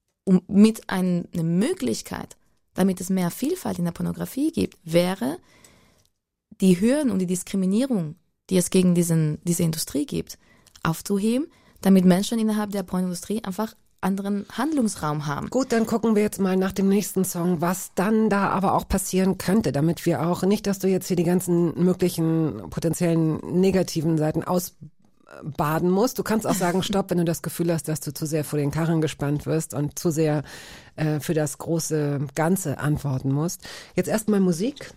Speaker 4: mit einer Möglichkeit, damit es mehr Vielfalt in der Pornografie gibt, wäre die Hürden und die Diskriminierung, die es gegen diese Industrie gibt, aufzuheben, damit Menschen innerhalb der Pornindustrie einfach anderen Handlungsraum haben.
Speaker 2: Gut, dann gucken wir jetzt mal nach dem nächsten Song, was dann da aber auch passieren könnte, damit wir auch nicht, dass du jetzt hier die ganzen möglichen potenziellen negativen Seiten ausbaden musst. Du kannst auch sagen, stopp, wenn du das Gefühl hast, dass du zu sehr vor den Karren gespannt wirst und zu sehr für das große Ganze antworten musst. Jetzt erstmal Musik.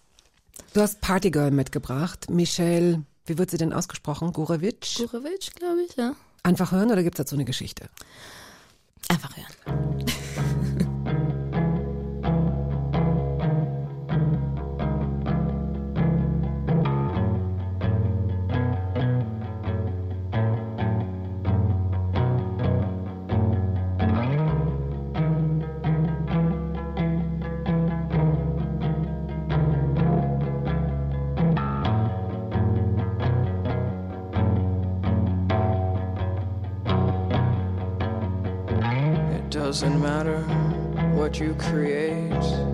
Speaker 2: Du hast Partygirl mitgebracht. Michelle, wie wird sie denn ausgesprochen? Gurevich?
Speaker 4: Gurevich, glaube ich, ja.
Speaker 2: Einfach hören oder gibt es dazu eine Geschichte?
Speaker 4: Einfach hören.
Speaker 6: Doesn't matter what you create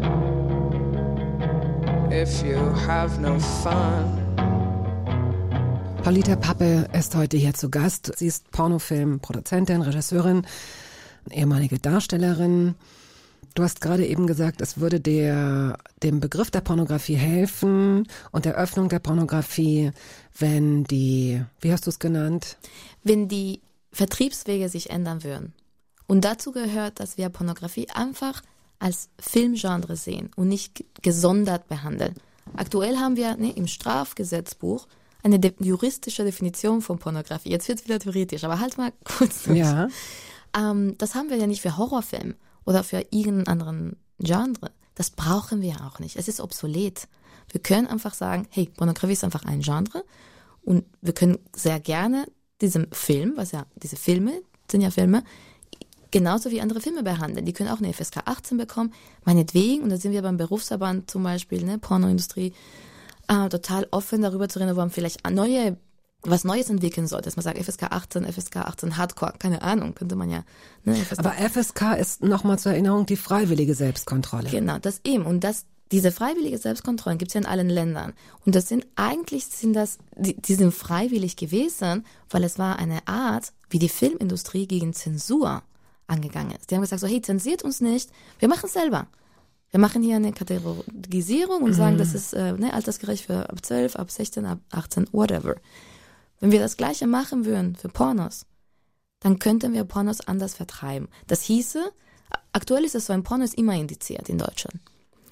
Speaker 6: if you have no fun.
Speaker 2: Paulita Pappe ist heute hier zu Gast. Sie ist Pornofilmproduzentin, Regisseurin, ehemalige Darstellerin. Du hast gerade eben gesagt, es würde dem Begriff der Pornografie helfen und der Öffnung der Pornografie, wenn wie hast du es genannt?
Speaker 4: Wenn die Vertriebswege sich ändern würden. Und dazu gehört, dass wir Pornografie einfach als Filmgenre sehen und nicht gesondert behandeln. Aktuell haben wir im Strafgesetzbuch eine juristische Definition von Pornografie. Jetzt wird es wieder theoretisch, aber halt mal kurz.
Speaker 2: Ja.
Speaker 4: Das haben wir ja nicht für Horrorfilm oder für irgendeinen anderen Genre. Das brauchen wir auch nicht. Es ist obsolet. Wir können einfach sagen, hey, Pornografie ist einfach ein Genre und wir können sehr gerne diesem Film, diese Filme sind ja Filme, genauso wie andere Filme behandeln. Die können auch eine FSK 18 bekommen, meinetwegen, und da sind wir beim Berufsverband zum Beispiel, Pornoindustrie, total offen darüber zu reden, wo man vielleicht was Neues entwickeln sollte. Dass man sagt, FSK 18 Hardcore, keine Ahnung, könnte man ja.
Speaker 2: Aber FSK ist nochmal zur Erinnerung die freiwillige Selbstkontrolle.
Speaker 4: Genau, das eben. Und diese freiwillige Selbstkontrollen gibt es ja in allen Ländern. Und die sind freiwillig gewesen, weil es war eine Art, wie die Filmindustrie gegen Zensur angegangen ist. Die haben gesagt, so, hey, zensiert uns nicht, wir machen es selber. Wir machen hier eine Kategorisierung und sagen, das ist altersgerecht für ab 12, ab 16, ab 18, whatever. Wenn wir das Gleiche machen würden für Pornos, dann könnten wir Pornos anders vertreiben. Das hieße, aktuell ist es so, ein Porno ist immer indiziert in Deutschland.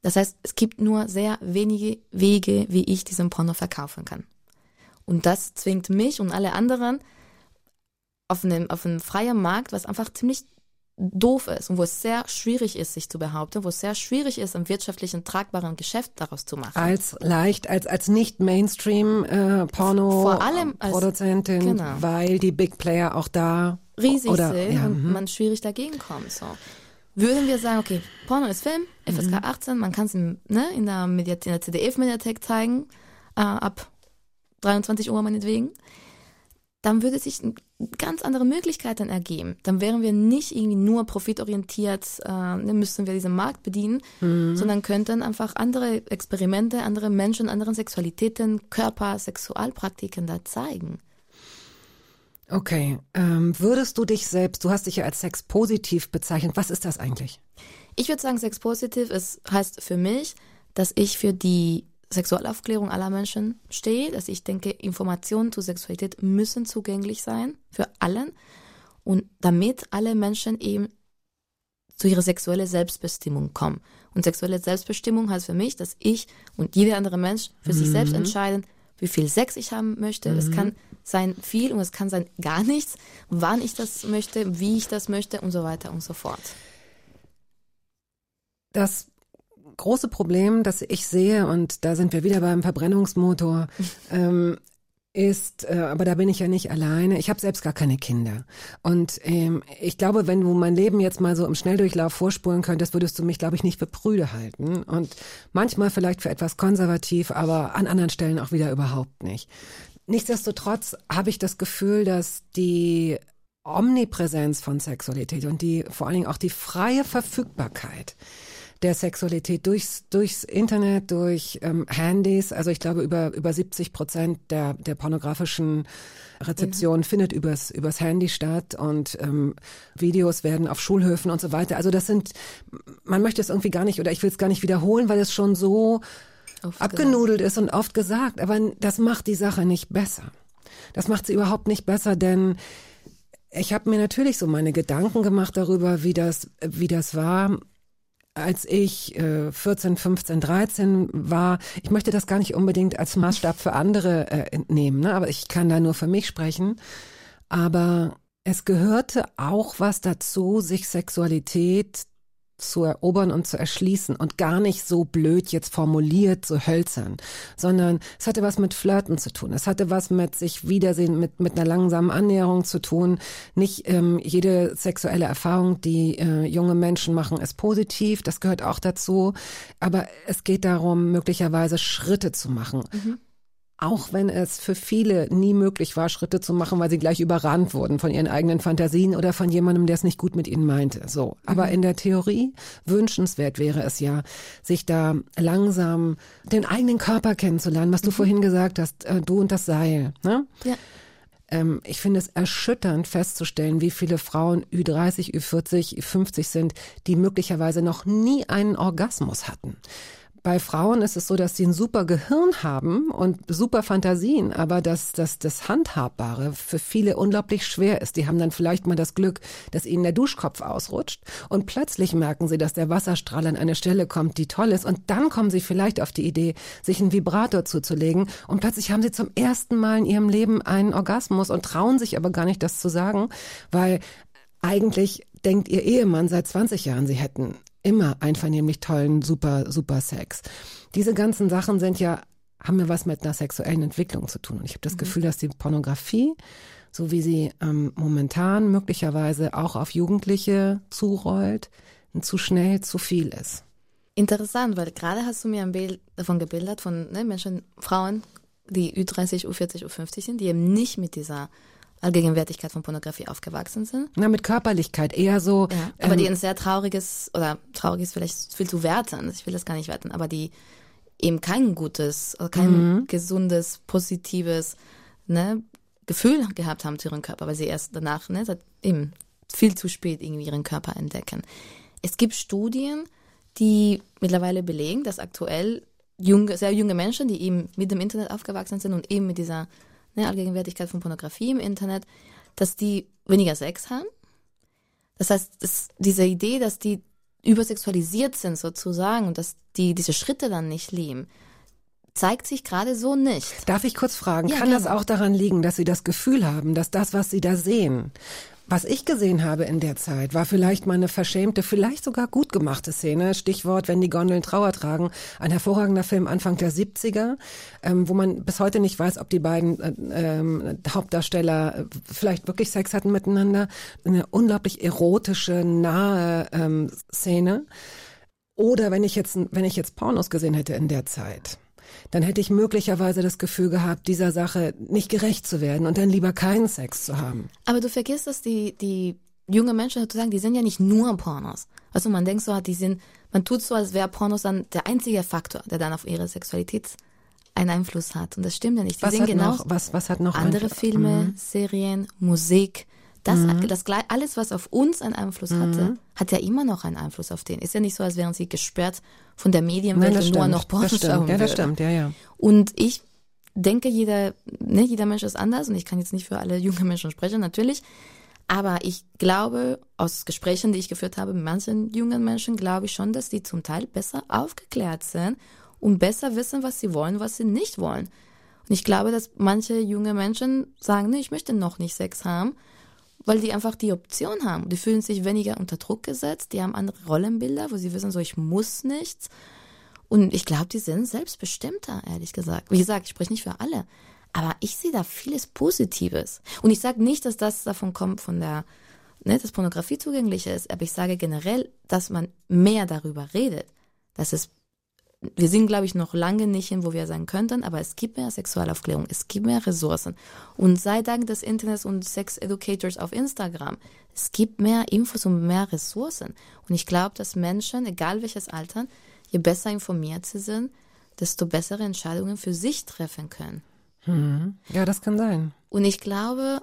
Speaker 4: Das heißt, es gibt nur sehr wenige Wege, wie ich diesen Porno verkaufen kann. Und das zwingt mich und alle anderen auf einem freien Markt, was einfach ziemlich doof ist und wo es sehr schwierig ist, sich zu behaupten, wo es sehr schwierig ist, ein wirtschaftlichen, tragbaren Geschäft daraus zu machen.
Speaker 2: Als nicht Mainstream
Speaker 4: Vor allem als
Speaker 2: Porno-Produzentin,
Speaker 4: genau.
Speaker 2: weil die Big Player auch da
Speaker 4: riesig
Speaker 2: oder,
Speaker 4: sind
Speaker 2: ja,
Speaker 4: und man schwierig dagegen kommt. So. Würden wir sagen, okay, Porno ist Film, FSK 18, man kann es in der ZDF-Mediathek zeigen, ab 23 Uhr meinetwegen, dann würde sich ganz andere Möglichkeiten ergeben. Dann wären wir nicht irgendwie nur profitorientiert, müssten wir diesen Markt bedienen, sondern könnten einfach andere Experimente, andere Menschen, anderen Sexualitäten, Körper, Sexualpraktiken da zeigen.
Speaker 2: Okay, würdest du dich selbst, du hast dich ja als sexpositiv bezeichnet, was ist das eigentlich?
Speaker 4: Ich würde sagen, sexpositiv heißt für mich, dass ich für die Sexualaufklärung aller Menschen stehe, dass ich denke, Informationen zur Sexualität müssen zugänglich sein für allen und damit alle Menschen eben zu ihrer sexuellen Selbstbestimmung kommen. Und sexuelle Selbstbestimmung heißt für mich, dass ich und jeder andere Mensch für sich selbst entscheiden, wie viel Sex ich haben möchte. Es kann sein viel und es kann sein gar nichts, wann ich das möchte, wie ich das möchte und so weiter und so fort.
Speaker 2: Das große Problem, das ich sehe, und da sind wir wieder beim Verbrennungsmotor, ist, aber da bin ich ja nicht alleine, ich habe selbst gar keine Kinder. Und ich glaube, wenn du mein Leben jetzt mal so im Schnelldurchlauf vorspulen könntest, würdest du mich, glaube ich, nicht für prüde halten. Und manchmal vielleicht für etwas konservativ, aber an anderen Stellen auch wieder überhaupt nicht. Nichtsdestotrotz habe ich das Gefühl, dass die Omnipräsenz von Sexualität und vor allen Dingen auch die freie Verfügbarkeit der Sexualität durchs Internet, durch Handys, also ich glaube über 70% der pornografischen Rezeption findet übers Handy statt und Videos werden auf Schulhöfen und so weiter. Also das sind, man möchte es irgendwie gar nicht, oder ich will es gar nicht wiederholen, weil es schon so oft abgenudelt ist und oft gesagt, aber das macht die Sache nicht besser. Das macht sie überhaupt nicht besser, denn ich habe mir natürlich so meine Gedanken gemacht darüber, wie das war, als ich 14, 15, 13 war. Ich möchte das gar nicht unbedingt als Maßstab für andere entnehmen, ne? Aber ich kann da nur für mich sprechen. Aber es gehörte auch was dazu, sich Sexualität zu erobern und zu erschließen und gar nicht so blöd jetzt formuliert, so hölzern, sondern es hatte was mit Flirten zu tun. Es hatte was mit sich wiedersehen, mit einer langsamen Annäherung zu tun. Nicht jede sexuelle Erfahrung, die junge Menschen machen, ist positiv. Das gehört auch dazu. Aber es geht darum, möglicherweise Schritte zu machen. Auch wenn es für viele nie möglich war, Schritte zu machen, weil sie gleich überrannt wurden von ihren eigenen Fantasien oder von jemandem, der es nicht gut mit ihnen meinte. So. Aber in der Theorie wünschenswert wäre es ja, sich da langsam den eigenen Körper kennenzulernen, was du vorhin gesagt hast, du und das Seil. Ne? Ja. Ich finde es erschütternd festzustellen, wie viele Frauen Ü30, Ü40, Ü50 sind, die möglicherweise noch nie einen Orgasmus hatten. Bei Frauen ist es so, dass sie ein super Gehirn haben und super Fantasien, aber dass das Handhabbare für viele unglaublich schwer ist. Die haben dann vielleicht mal das Glück, dass ihnen der Duschkopf ausrutscht und plötzlich merken sie, dass der Wasserstrahl an eine Stelle kommt, die toll ist, und dann kommen sie vielleicht auf die Idee, sich einen Vibrator zuzulegen und plötzlich haben sie zum ersten Mal in ihrem Leben einen Orgasmus und trauen sich aber gar nicht, das zu sagen, weil eigentlich denkt ihr Ehemann seit 20 Jahren, sie hätten immer einvernehmlich tollen, super Sex. Diese ganzen Sachen haben ja was mit einer sexuellen Entwicklung zu tun. Und ich habe das Gefühl, dass die Pornografie, so wie sie momentan möglicherweise auch auf Jugendliche zurollt, zu schnell zu viel ist.
Speaker 4: Interessant, weil gerade hast du mir ein Bild davon gebildet, von Menschen, Frauen, die Ü30, Ü40, Ü50 sind, die eben nicht mit dieser Allgegenwärtigkeit von Pornografie aufgewachsen sind.
Speaker 2: Na, mit Körperlichkeit eher so.
Speaker 4: Ja, aber die ein sehr trauriges vielleicht viel zu werten, ich will das gar nicht werten, aber die eben kein gutes, kein gesundes, positives Gefühl gehabt haben zu ihrem Körper, weil sie erst danach eben viel zu spät irgendwie ihren Körper entdecken. Es gibt Studien, die mittlerweile belegen, dass aktuell sehr junge Menschen, die eben mit dem Internet aufgewachsen sind und eben mit dieser Allgegenwärtigkeit von Pornografie im Internet, dass die weniger Sex haben. Das heißt, diese Idee, dass die übersexualisiert sind sozusagen und dass die diese Schritte dann nicht lieben, zeigt sich gerade so nicht.
Speaker 2: Darf ich kurz fragen,
Speaker 4: Ja,
Speaker 2: kann das
Speaker 4: gerne.
Speaker 2: auch daran liegen, dass Sie das Gefühl haben, dass das, was Sie da sehen, was ich gesehen habe in der Zeit, war vielleicht mal eine verschämte, vielleicht sogar gut gemachte Szene. Stichwort, wenn die Gondeln Trauer tragen. Ein hervorragender Film Anfang der 70er, wo man bis heute nicht weiß, ob die beiden Hauptdarsteller vielleicht wirklich Sex hatten miteinander. Eine unglaublich erotische, nahe Szene. Oder wenn ich jetzt Pornos gesehen hätte in der Zeit, dann hätte ich möglicherweise das Gefühl gehabt, dieser Sache nicht gerecht zu werden und dann lieber keinen Sex zu haben.
Speaker 4: Aber du vergisst, dass die junge Menschen sozusagen, die sind ja nicht nur Pornos. Also man denkt so, man tut so, als wäre Pornos dann der einzige Faktor, der dann auf ihre Sexualität einen Einfluss hat. Und das stimmt ja nicht.
Speaker 2: Was hat noch
Speaker 4: andere Filme, Serien, Musik. Alles, was auf uns einen Einfluss hatte, hat ja immer noch einen Einfluss auf den. Ist ja nicht so, als wären sie gesperrt von der Medienwelt und nur noch Pornos schauen
Speaker 2: Ja, das
Speaker 4: würden.
Speaker 2: stimmt, ja.
Speaker 4: Und ich denke, jeder Mensch ist anders und ich kann jetzt nicht für alle junge Menschen sprechen, natürlich. Aber ich glaube, aus Gesprächen, die ich geführt habe mit manchen jungen Menschen, glaube ich schon, dass die zum Teil besser aufgeklärt sind und besser wissen, was sie wollen, was sie nicht wollen. Und ich glaube, dass manche junge Menschen sagen, nee, ich möchte noch nicht Sex haben, weil die einfach die Option haben. Die fühlen sich weniger unter Druck gesetzt, die haben andere Rollenbilder, wo sie wissen, so ich muss nichts. Und ich glaube, die sind selbstbestimmter, ehrlich gesagt. Wie gesagt, ich spreche nicht für alle, aber ich sehe da vieles Positives. Und ich sage nicht, dass das davon kommt, dass Pornografie zugänglich ist, aber ich sage generell, dass man mehr darüber redet. Wir sind, glaube ich, noch lange nicht hin, wo wir sein könnten, aber es gibt mehr Sexualaufklärung, es gibt mehr Ressourcen. Und sei Dank des Internets und Sex-Educators auf Instagram, es gibt mehr Infos und mehr Ressourcen. Und ich glaube, dass Menschen, egal welches Alter, je besser informiert sie sind, desto bessere Entscheidungen für sich treffen können.
Speaker 2: Ja, das kann sein.
Speaker 4: Und ich glaube,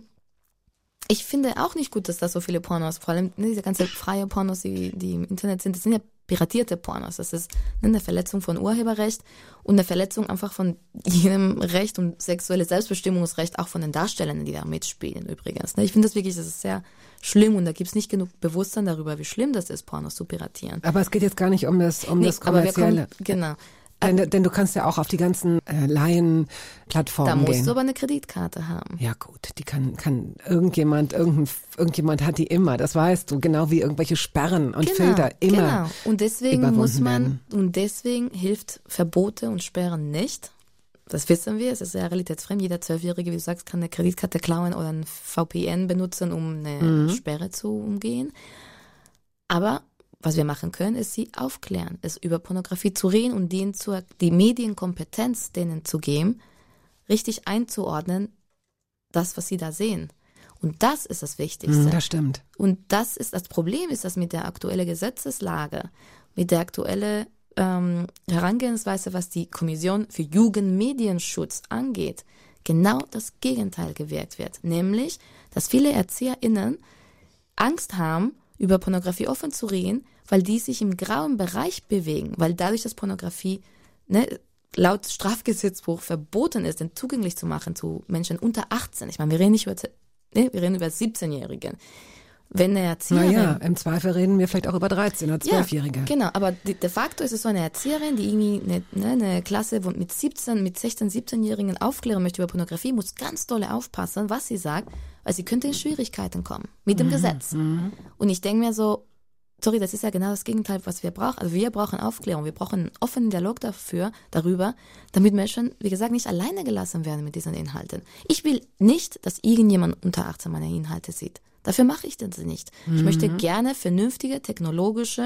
Speaker 4: ich finde auch nicht gut, dass da so viele Pornos, vor allem diese ganze freie Pornos, die im Internet sind, das sind ja piratierte Pornos. Das ist eine Verletzung von Urheberrecht und eine Verletzung einfach von jedem Recht und sexuelles Selbstbestimmungsrecht, auch von den Darstellern, die da mitspielen übrigens. Ich finde das ist sehr schlimm und da gibt es nicht genug Bewusstsein darüber, wie schlimm das ist, Pornos zu piratieren.
Speaker 2: Aber es geht jetzt gar nicht um das Kommerzielle.
Speaker 4: Genau.
Speaker 2: Denn du kannst ja auch auf die ganzen Laien-Plattformen gehen.
Speaker 4: Da musst du aber eine Kreditkarte haben.
Speaker 2: Ja gut, die kann irgendjemand hat die immer, das weißt du, genau wie irgendwelche Sperren und Filter immer.
Speaker 4: Genau, und deswegen hilft Verbote und Sperren nicht. Das wissen wir, es ist sehr realitätsfremd. Jeder 12-Jährige, wie du sagst, kann eine Kreditkarte klauen oder ein VPN benutzen, um eine Sperre zu umgehen. Aber was wir machen können, ist sie aufklären, es über Pornografie zu reden und die Medienkompetenz denen zu geben, richtig einzuordnen, das, was sie da sehen. Und das ist das Wichtigste.
Speaker 2: Das stimmt.
Speaker 4: Und das Problem ist, dass mit der aktuellen Gesetzeslage, mit der aktuellen Herangehensweise, was die Kommission für Jugendmedienschutz angeht, genau das Gegenteil gewirkt wird. Nämlich, dass viele ErzieherInnen Angst haben, über Pornografie offen zu reden, weil die sich im grauen Bereich bewegen, weil dadurch, dass Pornografie laut Strafgesetzbuch verboten ist, den zugänglich zu machen zu Menschen unter 18. Ich meine, wir reden über 17-Jährigen. Wenn eine Erzieherin...
Speaker 2: Naja, im Zweifel reden wir vielleicht auch über 13- oder 12-Jährige.
Speaker 4: Ja, genau, aber de facto ist es so eine Erzieherin, die irgendwie eine Klasse mit 16, 17-Jährigen aufklären möchte über Pornografie, muss ganz doll aufpassen, was sie sagt, weil sie könnte in Schwierigkeiten kommen mit dem Gesetz. Und ich denke mir so, sorry, das ist ja genau das Gegenteil, was wir brauchen. Also wir brauchen Aufklärung, wir brauchen einen offenen Dialog darüber, damit Menschen, wie gesagt, nicht alleine gelassen werden mit diesen Inhalten. Ich will nicht, dass irgendjemand unter 18 meine Inhalte sieht. Dafür mache ich das nicht. Ich möchte gerne vernünftige, technologische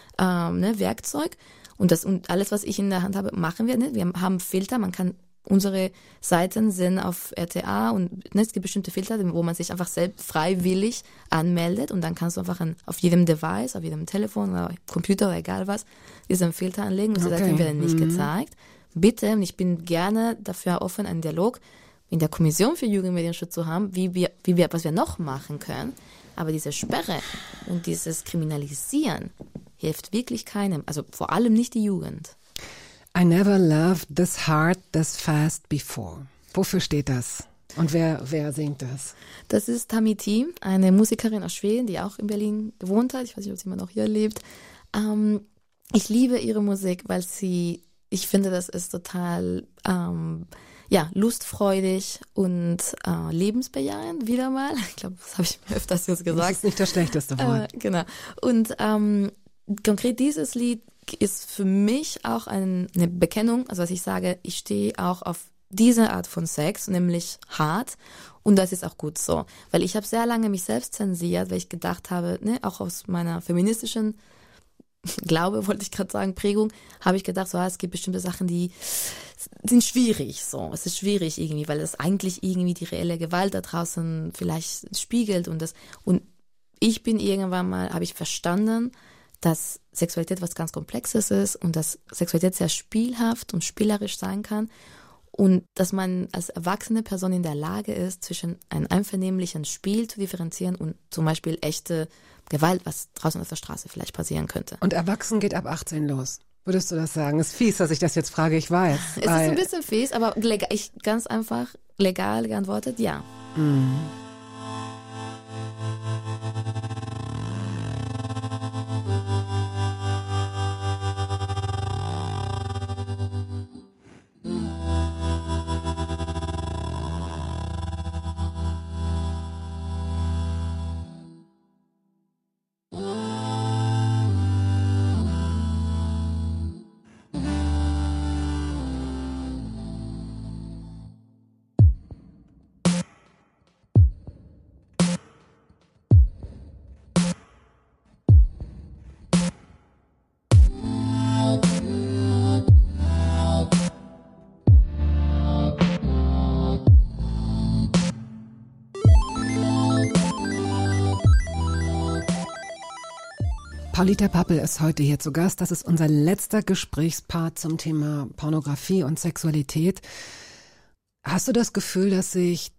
Speaker 4: Werkzeug und alles, was ich in der Hand habe, machen wir. Wir haben Filter, unsere Seiten sind auf RTA und es gibt bestimmte Filter, wo man sich einfach selbst freiwillig anmeldet und dann kannst du einfach auf jedem Device, auf jedem Telefon oder Computer oder egal was, diesen Filter anlegen und die Seiten werden nicht gezeigt. Bitte, und ich bin gerne dafür offen, einen Dialog in der Kommission für Jugendmedienschutz zu haben, was wir noch machen können. Aber diese Sperre und dieses Kriminalisieren hilft wirklich keinem, also vor allem nicht die Jugend.
Speaker 2: I never loved this hard, this fast before. Wofür steht das? Und wer singt das?
Speaker 4: Das ist Tamiti, eine Musikerin aus Schweden, die auch in Berlin gewohnt hat. Ich weiß nicht, ob sie immer noch hier lebt. Ich liebe ihre Musik, weil ich finde, das ist total lustfreudig und lebensbejahend, wieder mal. Ich glaube, das habe ich mir öfters jetzt gesagt.
Speaker 2: Das ist nicht das schlechteste Wort.
Speaker 4: Genau. Und konkret dieses Lied ist für mich auch eine Bekennung, also was ich sage, ich stehe auch auf diese Art von Sex, nämlich hart, und das ist auch gut so. Weil ich habe sehr lange mich selbst zensiert, weil ich gedacht habe, auch aus meiner feministischen Glaube, wollte ich gerade sagen, Prägung, habe ich gedacht, so, es gibt bestimmte Sachen, die sind schwierig, so. Es ist schwierig irgendwie, weil es eigentlich irgendwie die reelle Gewalt da draußen vielleicht spiegelt und ich bin irgendwann mal, habe ich verstanden, dass Sexualität was ganz Komplexes ist und dass Sexualität sehr spielhaft und spielerisch sein kann und dass man als erwachsene Person in der Lage ist, zwischen einem einvernehmlichen Spiel zu differenzieren und zum Beispiel echte Gewalt, was draußen auf der Straße vielleicht passieren könnte.
Speaker 2: Und erwachsen geht ab 18 los. Würdest du das sagen? Ist fies, dass ich das jetzt frage, ich weiß.
Speaker 4: Es ist ein bisschen fies, aber ich ganz einfach legal geantwortet, ja.
Speaker 2: Mhm. Paulita Pappel ist heute hier zu Gast. Das ist unser letzter Gesprächspart zum Thema Pornografie und Sexualität. Hast du das Gefühl, dass sich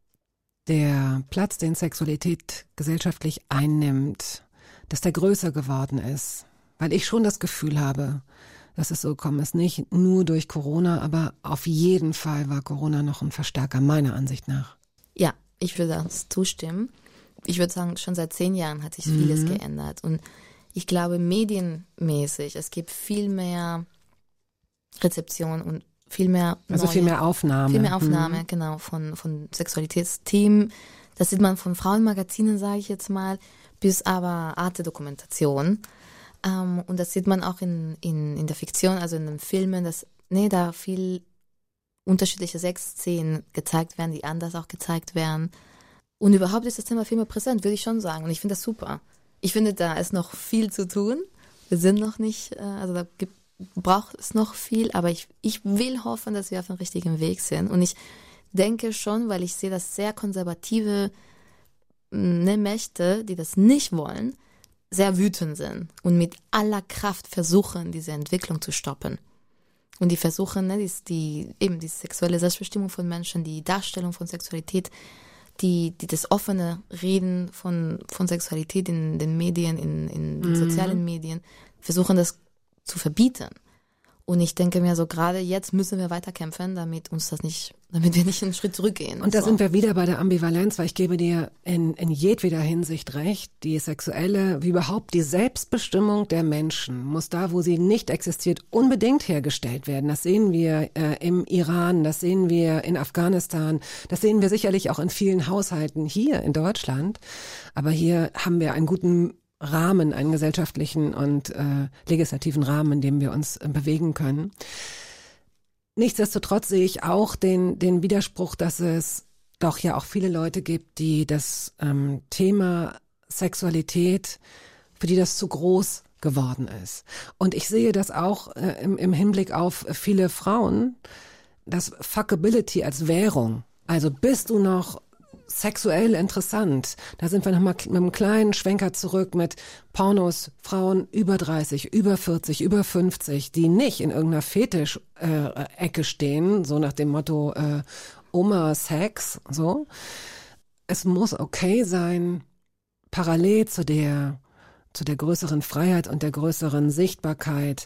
Speaker 2: der Platz, den Sexualität gesellschaftlich einnimmt, dass der größer geworden ist? Weil ich schon das Gefühl habe, dass es so gekommen ist. Nicht nur durch Corona, aber auf jeden Fall war Corona noch ein Verstärker, meiner Ansicht nach.
Speaker 4: Ja, ich würde das zustimmen. Ich würde sagen, schon seit 10 Jahren hat sich vieles geändert. Und ich glaube, medienmäßig, es gibt viel mehr Rezeption und viel mehr
Speaker 2: viel mehr Aufnahme.
Speaker 4: Viel mehr Aufnahme, genau, von Sexualitätsthemen. Das sieht man von Frauenmagazinen, sage ich jetzt mal, bis aber Arte-Dokumentation. Und das sieht man auch in der Fiktion, also in den Filmen, dass da viel unterschiedliche Sexszenen gezeigt werden, die anders auch gezeigt werden. Und überhaupt ist das Thema viel mehr präsent, würde ich schon sagen. Und ich finde das super. Ich finde, da ist noch viel zu tun. Wir sind noch nicht, also da braucht es noch viel, aber ich will hoffen, dass wir auf dem richtigen Weg sind. Und ich denke schon, weil ich sehe, dass sehr konservative Mächte, die das nicht wollen, sehr wütend sind und mit aller Kraft versuchen, diese Entwicklung zu stoppen. Und die versuchen, die sexuelle Selbstbestimmung von Menschen, die Darstellung von Sexualität, die das offene Reden von Sexualität in den Medien, in den sozialen Medien, versuchen das zu verbieten. Und ich denke mir so, gerade jetzt müssen wir weiter kämpfen, damit wir nicht einen Schritt zurückgehen.
Speaker 2: Und da sind wir wieder bei der Ambivalenz, weil ich gebe dir in jedweder Hinsicht recht, die sexuelle, wie überhaupt die Selbstbestimmung der Menschen muss da, wo sie nicht existiert, unbedingt hergestellt werden. Das sehen wir im Iran, das sehen wir in Afghanistan, das sehen wir sicherlich auch in vielen Haushalten hier in Deutschland. Aber hier haben wir einen guten Rahmen, einen gesellschaftlichen und legislativen Rahmen, in dem wir uns bewegen können. Nichtsdestotrotz sehe ich auch den Widerspruch, dass es doch ja auch viele Leute gibt, die das Thema Sexualität, für die das zu groß geworden ist. Und ich sehe das auch im Hinblick auf viele Frauen, das Fuckability als Währung. Also bist du noch sexuell interessant. Da sind wir nochmal mit einem kleinen Schwenker zurück mit Pornos, Frauen über 30, über 40, über 50, die nicht in irgendeiner Fetisch-Ecke stehen, so nach dem Motto Oma-Sex, so. Es muss okay sein, parallel zu der größeren Freiheit und der größeren Sichtbarkeit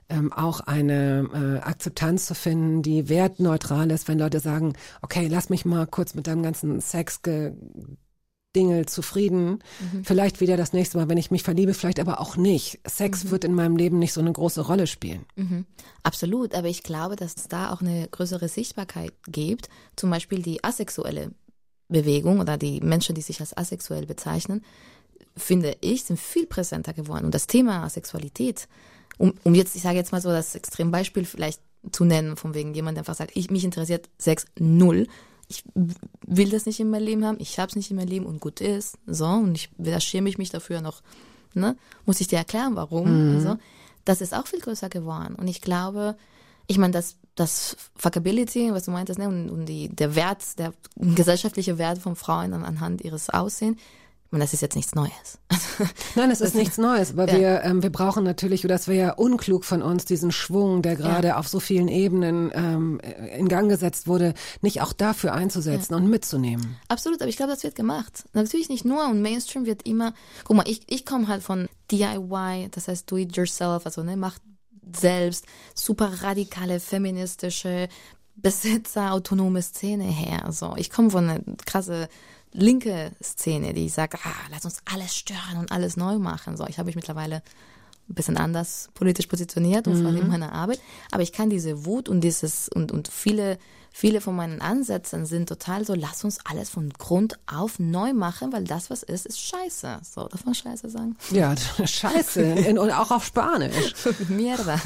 Speaker 2: auch eine Akzeptanz zu finden, die wertneutral ist, wenn Leute sagen, okay, lass mich mal kurz mit deinem ganzen Sex-Dingel zufrieden. Vielleicht wieder das nächste Mal, wenn ich mich verliebe, vielleicht aber auch nicht. Sex wird in meinem Leben nicht so eine große Rolle spielen.
Speaker 4: Absolut, aber ich glaube, dass es da auch eine größere Sichtbarkeit gibt. Zum Beispiel die asexuelle Bewegung oder die Menschen, die sich als asexuell bezeichnen, finde ich, sind viel präsenter geworden. Und das Thema Asexualität, um jetzt, ich sage jetzt mal so das Extrembeispiel vielleicht zu nennen, von wegen jemand, der einfach sagt, mich interessiert Sex 0. Ich will das nicht in meinem Leben haben, ich habe es nicht in meinem Leben und gut ist. So, und da schäme ich mich dafür noch, ne? Muss ich dir erklären, warum? Also, das ist auch viel größer geworden. Und ich glaube, ich meine, das Fuckability, was du meintest, ne, und der Wert, der gesellschaftliche Wert von Frauen anhand ihres Aussehens, ich meine, das ist jetzt nichts Neues.
Speaker 2: Nein, es ist nichts Neues, aber wir brauchen natürlich, oder das wäre ja unklug von uns, diesen Schwung, der gerade auf so vielen Ebenen in Gang gesetzt wurde, nicht auch dafür einzusetzen und mitzunehmen.
Speaker 4: Absolut, aber ich glaube, das wird gemacht. Natürlich nicht nur, und Mainstream wird immer, guck mal, ich komme halt von DIY, das heißt do it yourself, also ne, mach selbst, super radikale, feministische, besetzerautonome Szene her. So, ich komme von einer krasse linke Szene, die sagt, lass uns alles stören und alles neu machen. So, ich habe mich mittlerweile ein bisschen anders politisch positioniert und vor allem meiner Arbeit. Aber ich kann diese Wut und und viele von meinen Ansätzen sind total so, lass uns alles von Grund auf neu machen, weil das, was ist scheiße. So, darf man scheiße sagen?
Speaker 2: Ja, scheiße. Und auch auf Spanisch.
Speaker 4: Mierda.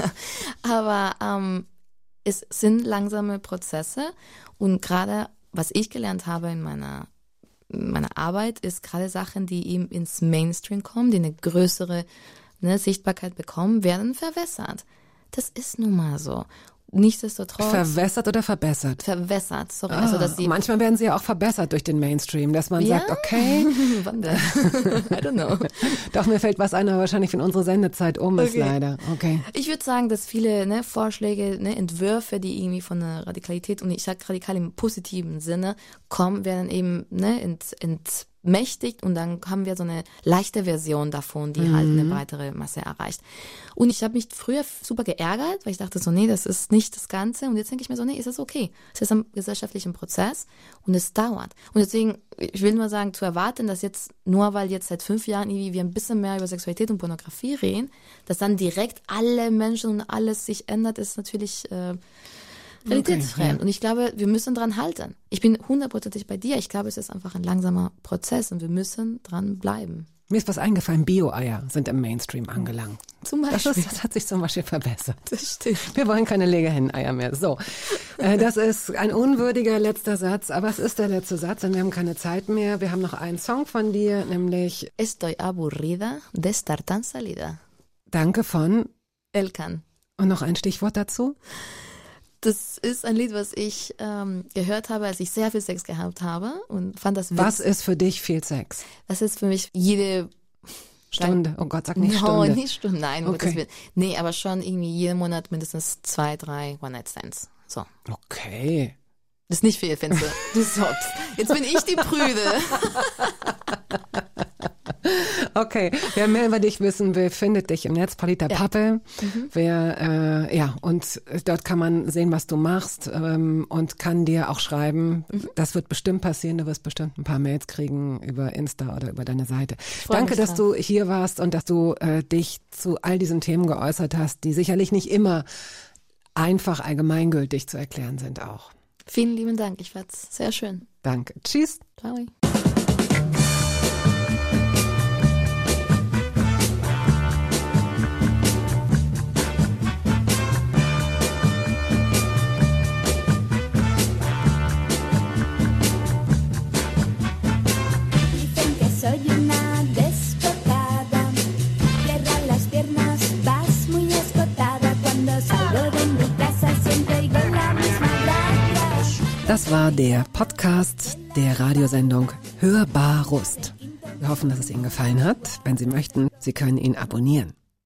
Speaker 4: Aber es sind langsame Prozesse und gerade, was ich gelernt habe in meiner Arbeit, ist gerade Sachen, die eben ins Mainstream kommen, die eine größere Sichtbarkeit bekommen, werden verwässert. Das ist nun mal so. Nichtsdestotrotz.
Speaker 2: Verwässert oder verbessert?
Speaker 4: Verwässert, sorry. Also, dass
Speaker 2: manchmal werden sie ja auch verbessert durch den Mainstream, dass man sagt, okay.
Speaker 4: Wann denn? I don't know.
Speaker 2: Doch, mir fällt was ein, aber wahrscheinlich, wenn unsere Sendezeit ist, leider. Okay.
Speaker 4: Ich würde sagen, dass viele Vorschläge, Entwürfe, die irgendwie von der Radikalität, und ich sage radikal im positiven Sinne, kommen, werden eben entmächtigt und dann haben wir so eine leichte Version davon, die halt eine breitere Masse erreicht. Und ich habe mich früher super geärgert, weil ich dachte so, nee, das ist nicht das Ganze. Und jetzt denke ich mir so, nee, ist das okay. Es ist ein gesellschaftlicher Prozess und es dauert. Und deswegen, ich will nur sagen, zu erwarten, dass jetzt, nur weil jetzt seit 5 Jahren irgendwie wir ein bisschen mehr über Sexualität und Pornografie reden, dass dann direkt alle Menschen und alles sich ändert, ist natürlich realitätsfremd. Okay, ja. Und ich glaube, wir müssen dran halten. Ich bin 100% bei dir. Ich glaube, es ist einfach ein langsamer Prozess und wir müssen dran bleiben.
Speaker 2: Mir ist was eingefallen, Bio-Eier sind im Mainstream angelangt.
Speaker 4: Zum Beispiel.
Speaker 2: Das hat sich zum Beispiel verbessert.
Speaker 4: Das stimmt.
Speaker 2: Wir wollen keine Legehennen-Eier mehr. So, das ist ein unwürdiger letzter Satz, aber es ist der letzte Satz, denn wir haben keine Zeit mehr. Wir haben noch einen Song von dir, nämlich
Speaker 4: Estoy aburrida de estar tan salida.
Speaker 2: Danke von
Speaker 4: Elkan.
Speaker 2: Und noch ein Stichwort dazu?
Speaker 4: Das ist ein Lied, was ich gehört habe, als ich sehr viel Sex gehabt habe und fand das witzig.
Speaker 2: Was ist für dich viel Sex?
Speaker 4: Das ist für mich jede
Speaker 2: Stunde. Oh Gott, sag nicht Stunde.
Speaker 4: No, nicht Stunde, nein.
Speaker 2: Okay.
Speaker 4: Nee, aber schon irgendwie jeden Monat mindestens 2, 3 One-Night-Stands. So.
Speaker 2: Okay.
Speaker 4: Das ist nicht viel, findest du? Du soppst. Jetzt bin ich die Prüde.
Speaker 2: Okay, wer mehr über dich wissen will, findet dich im Netz, Polita Pappel. Wer, und dort kann man sehen, was du machst und kann dir auch schreiben. Das wird bestimmt passieren, du wirst bestimmt ein paar Mails kriegen über Insta oder über deine Seite. Danke, dass du hier warst und dass du dich zu all diesen Themen geäußert hast, die sicherlich nicht immer einfach allgemeingültig zu erklären sind auch.
Speaker 4: Vielen lieben Dank, ich fand's sehr schön.
Speaker 2: Danke. Tschüss.
Speaker 4: Ciao.
Speaker 7: Soy una desbocada, cierra las piernas, vas muy escotada. Cuando salgo de mi casa siempre oigo la misma radio.
Speaker 2: Das war der Podcast der Radiosendung Hörbar Rust. Wir hoffen, dass es Ihnen gefallen hat. Wenn Sie möchten, Sie können ihn abonnieren.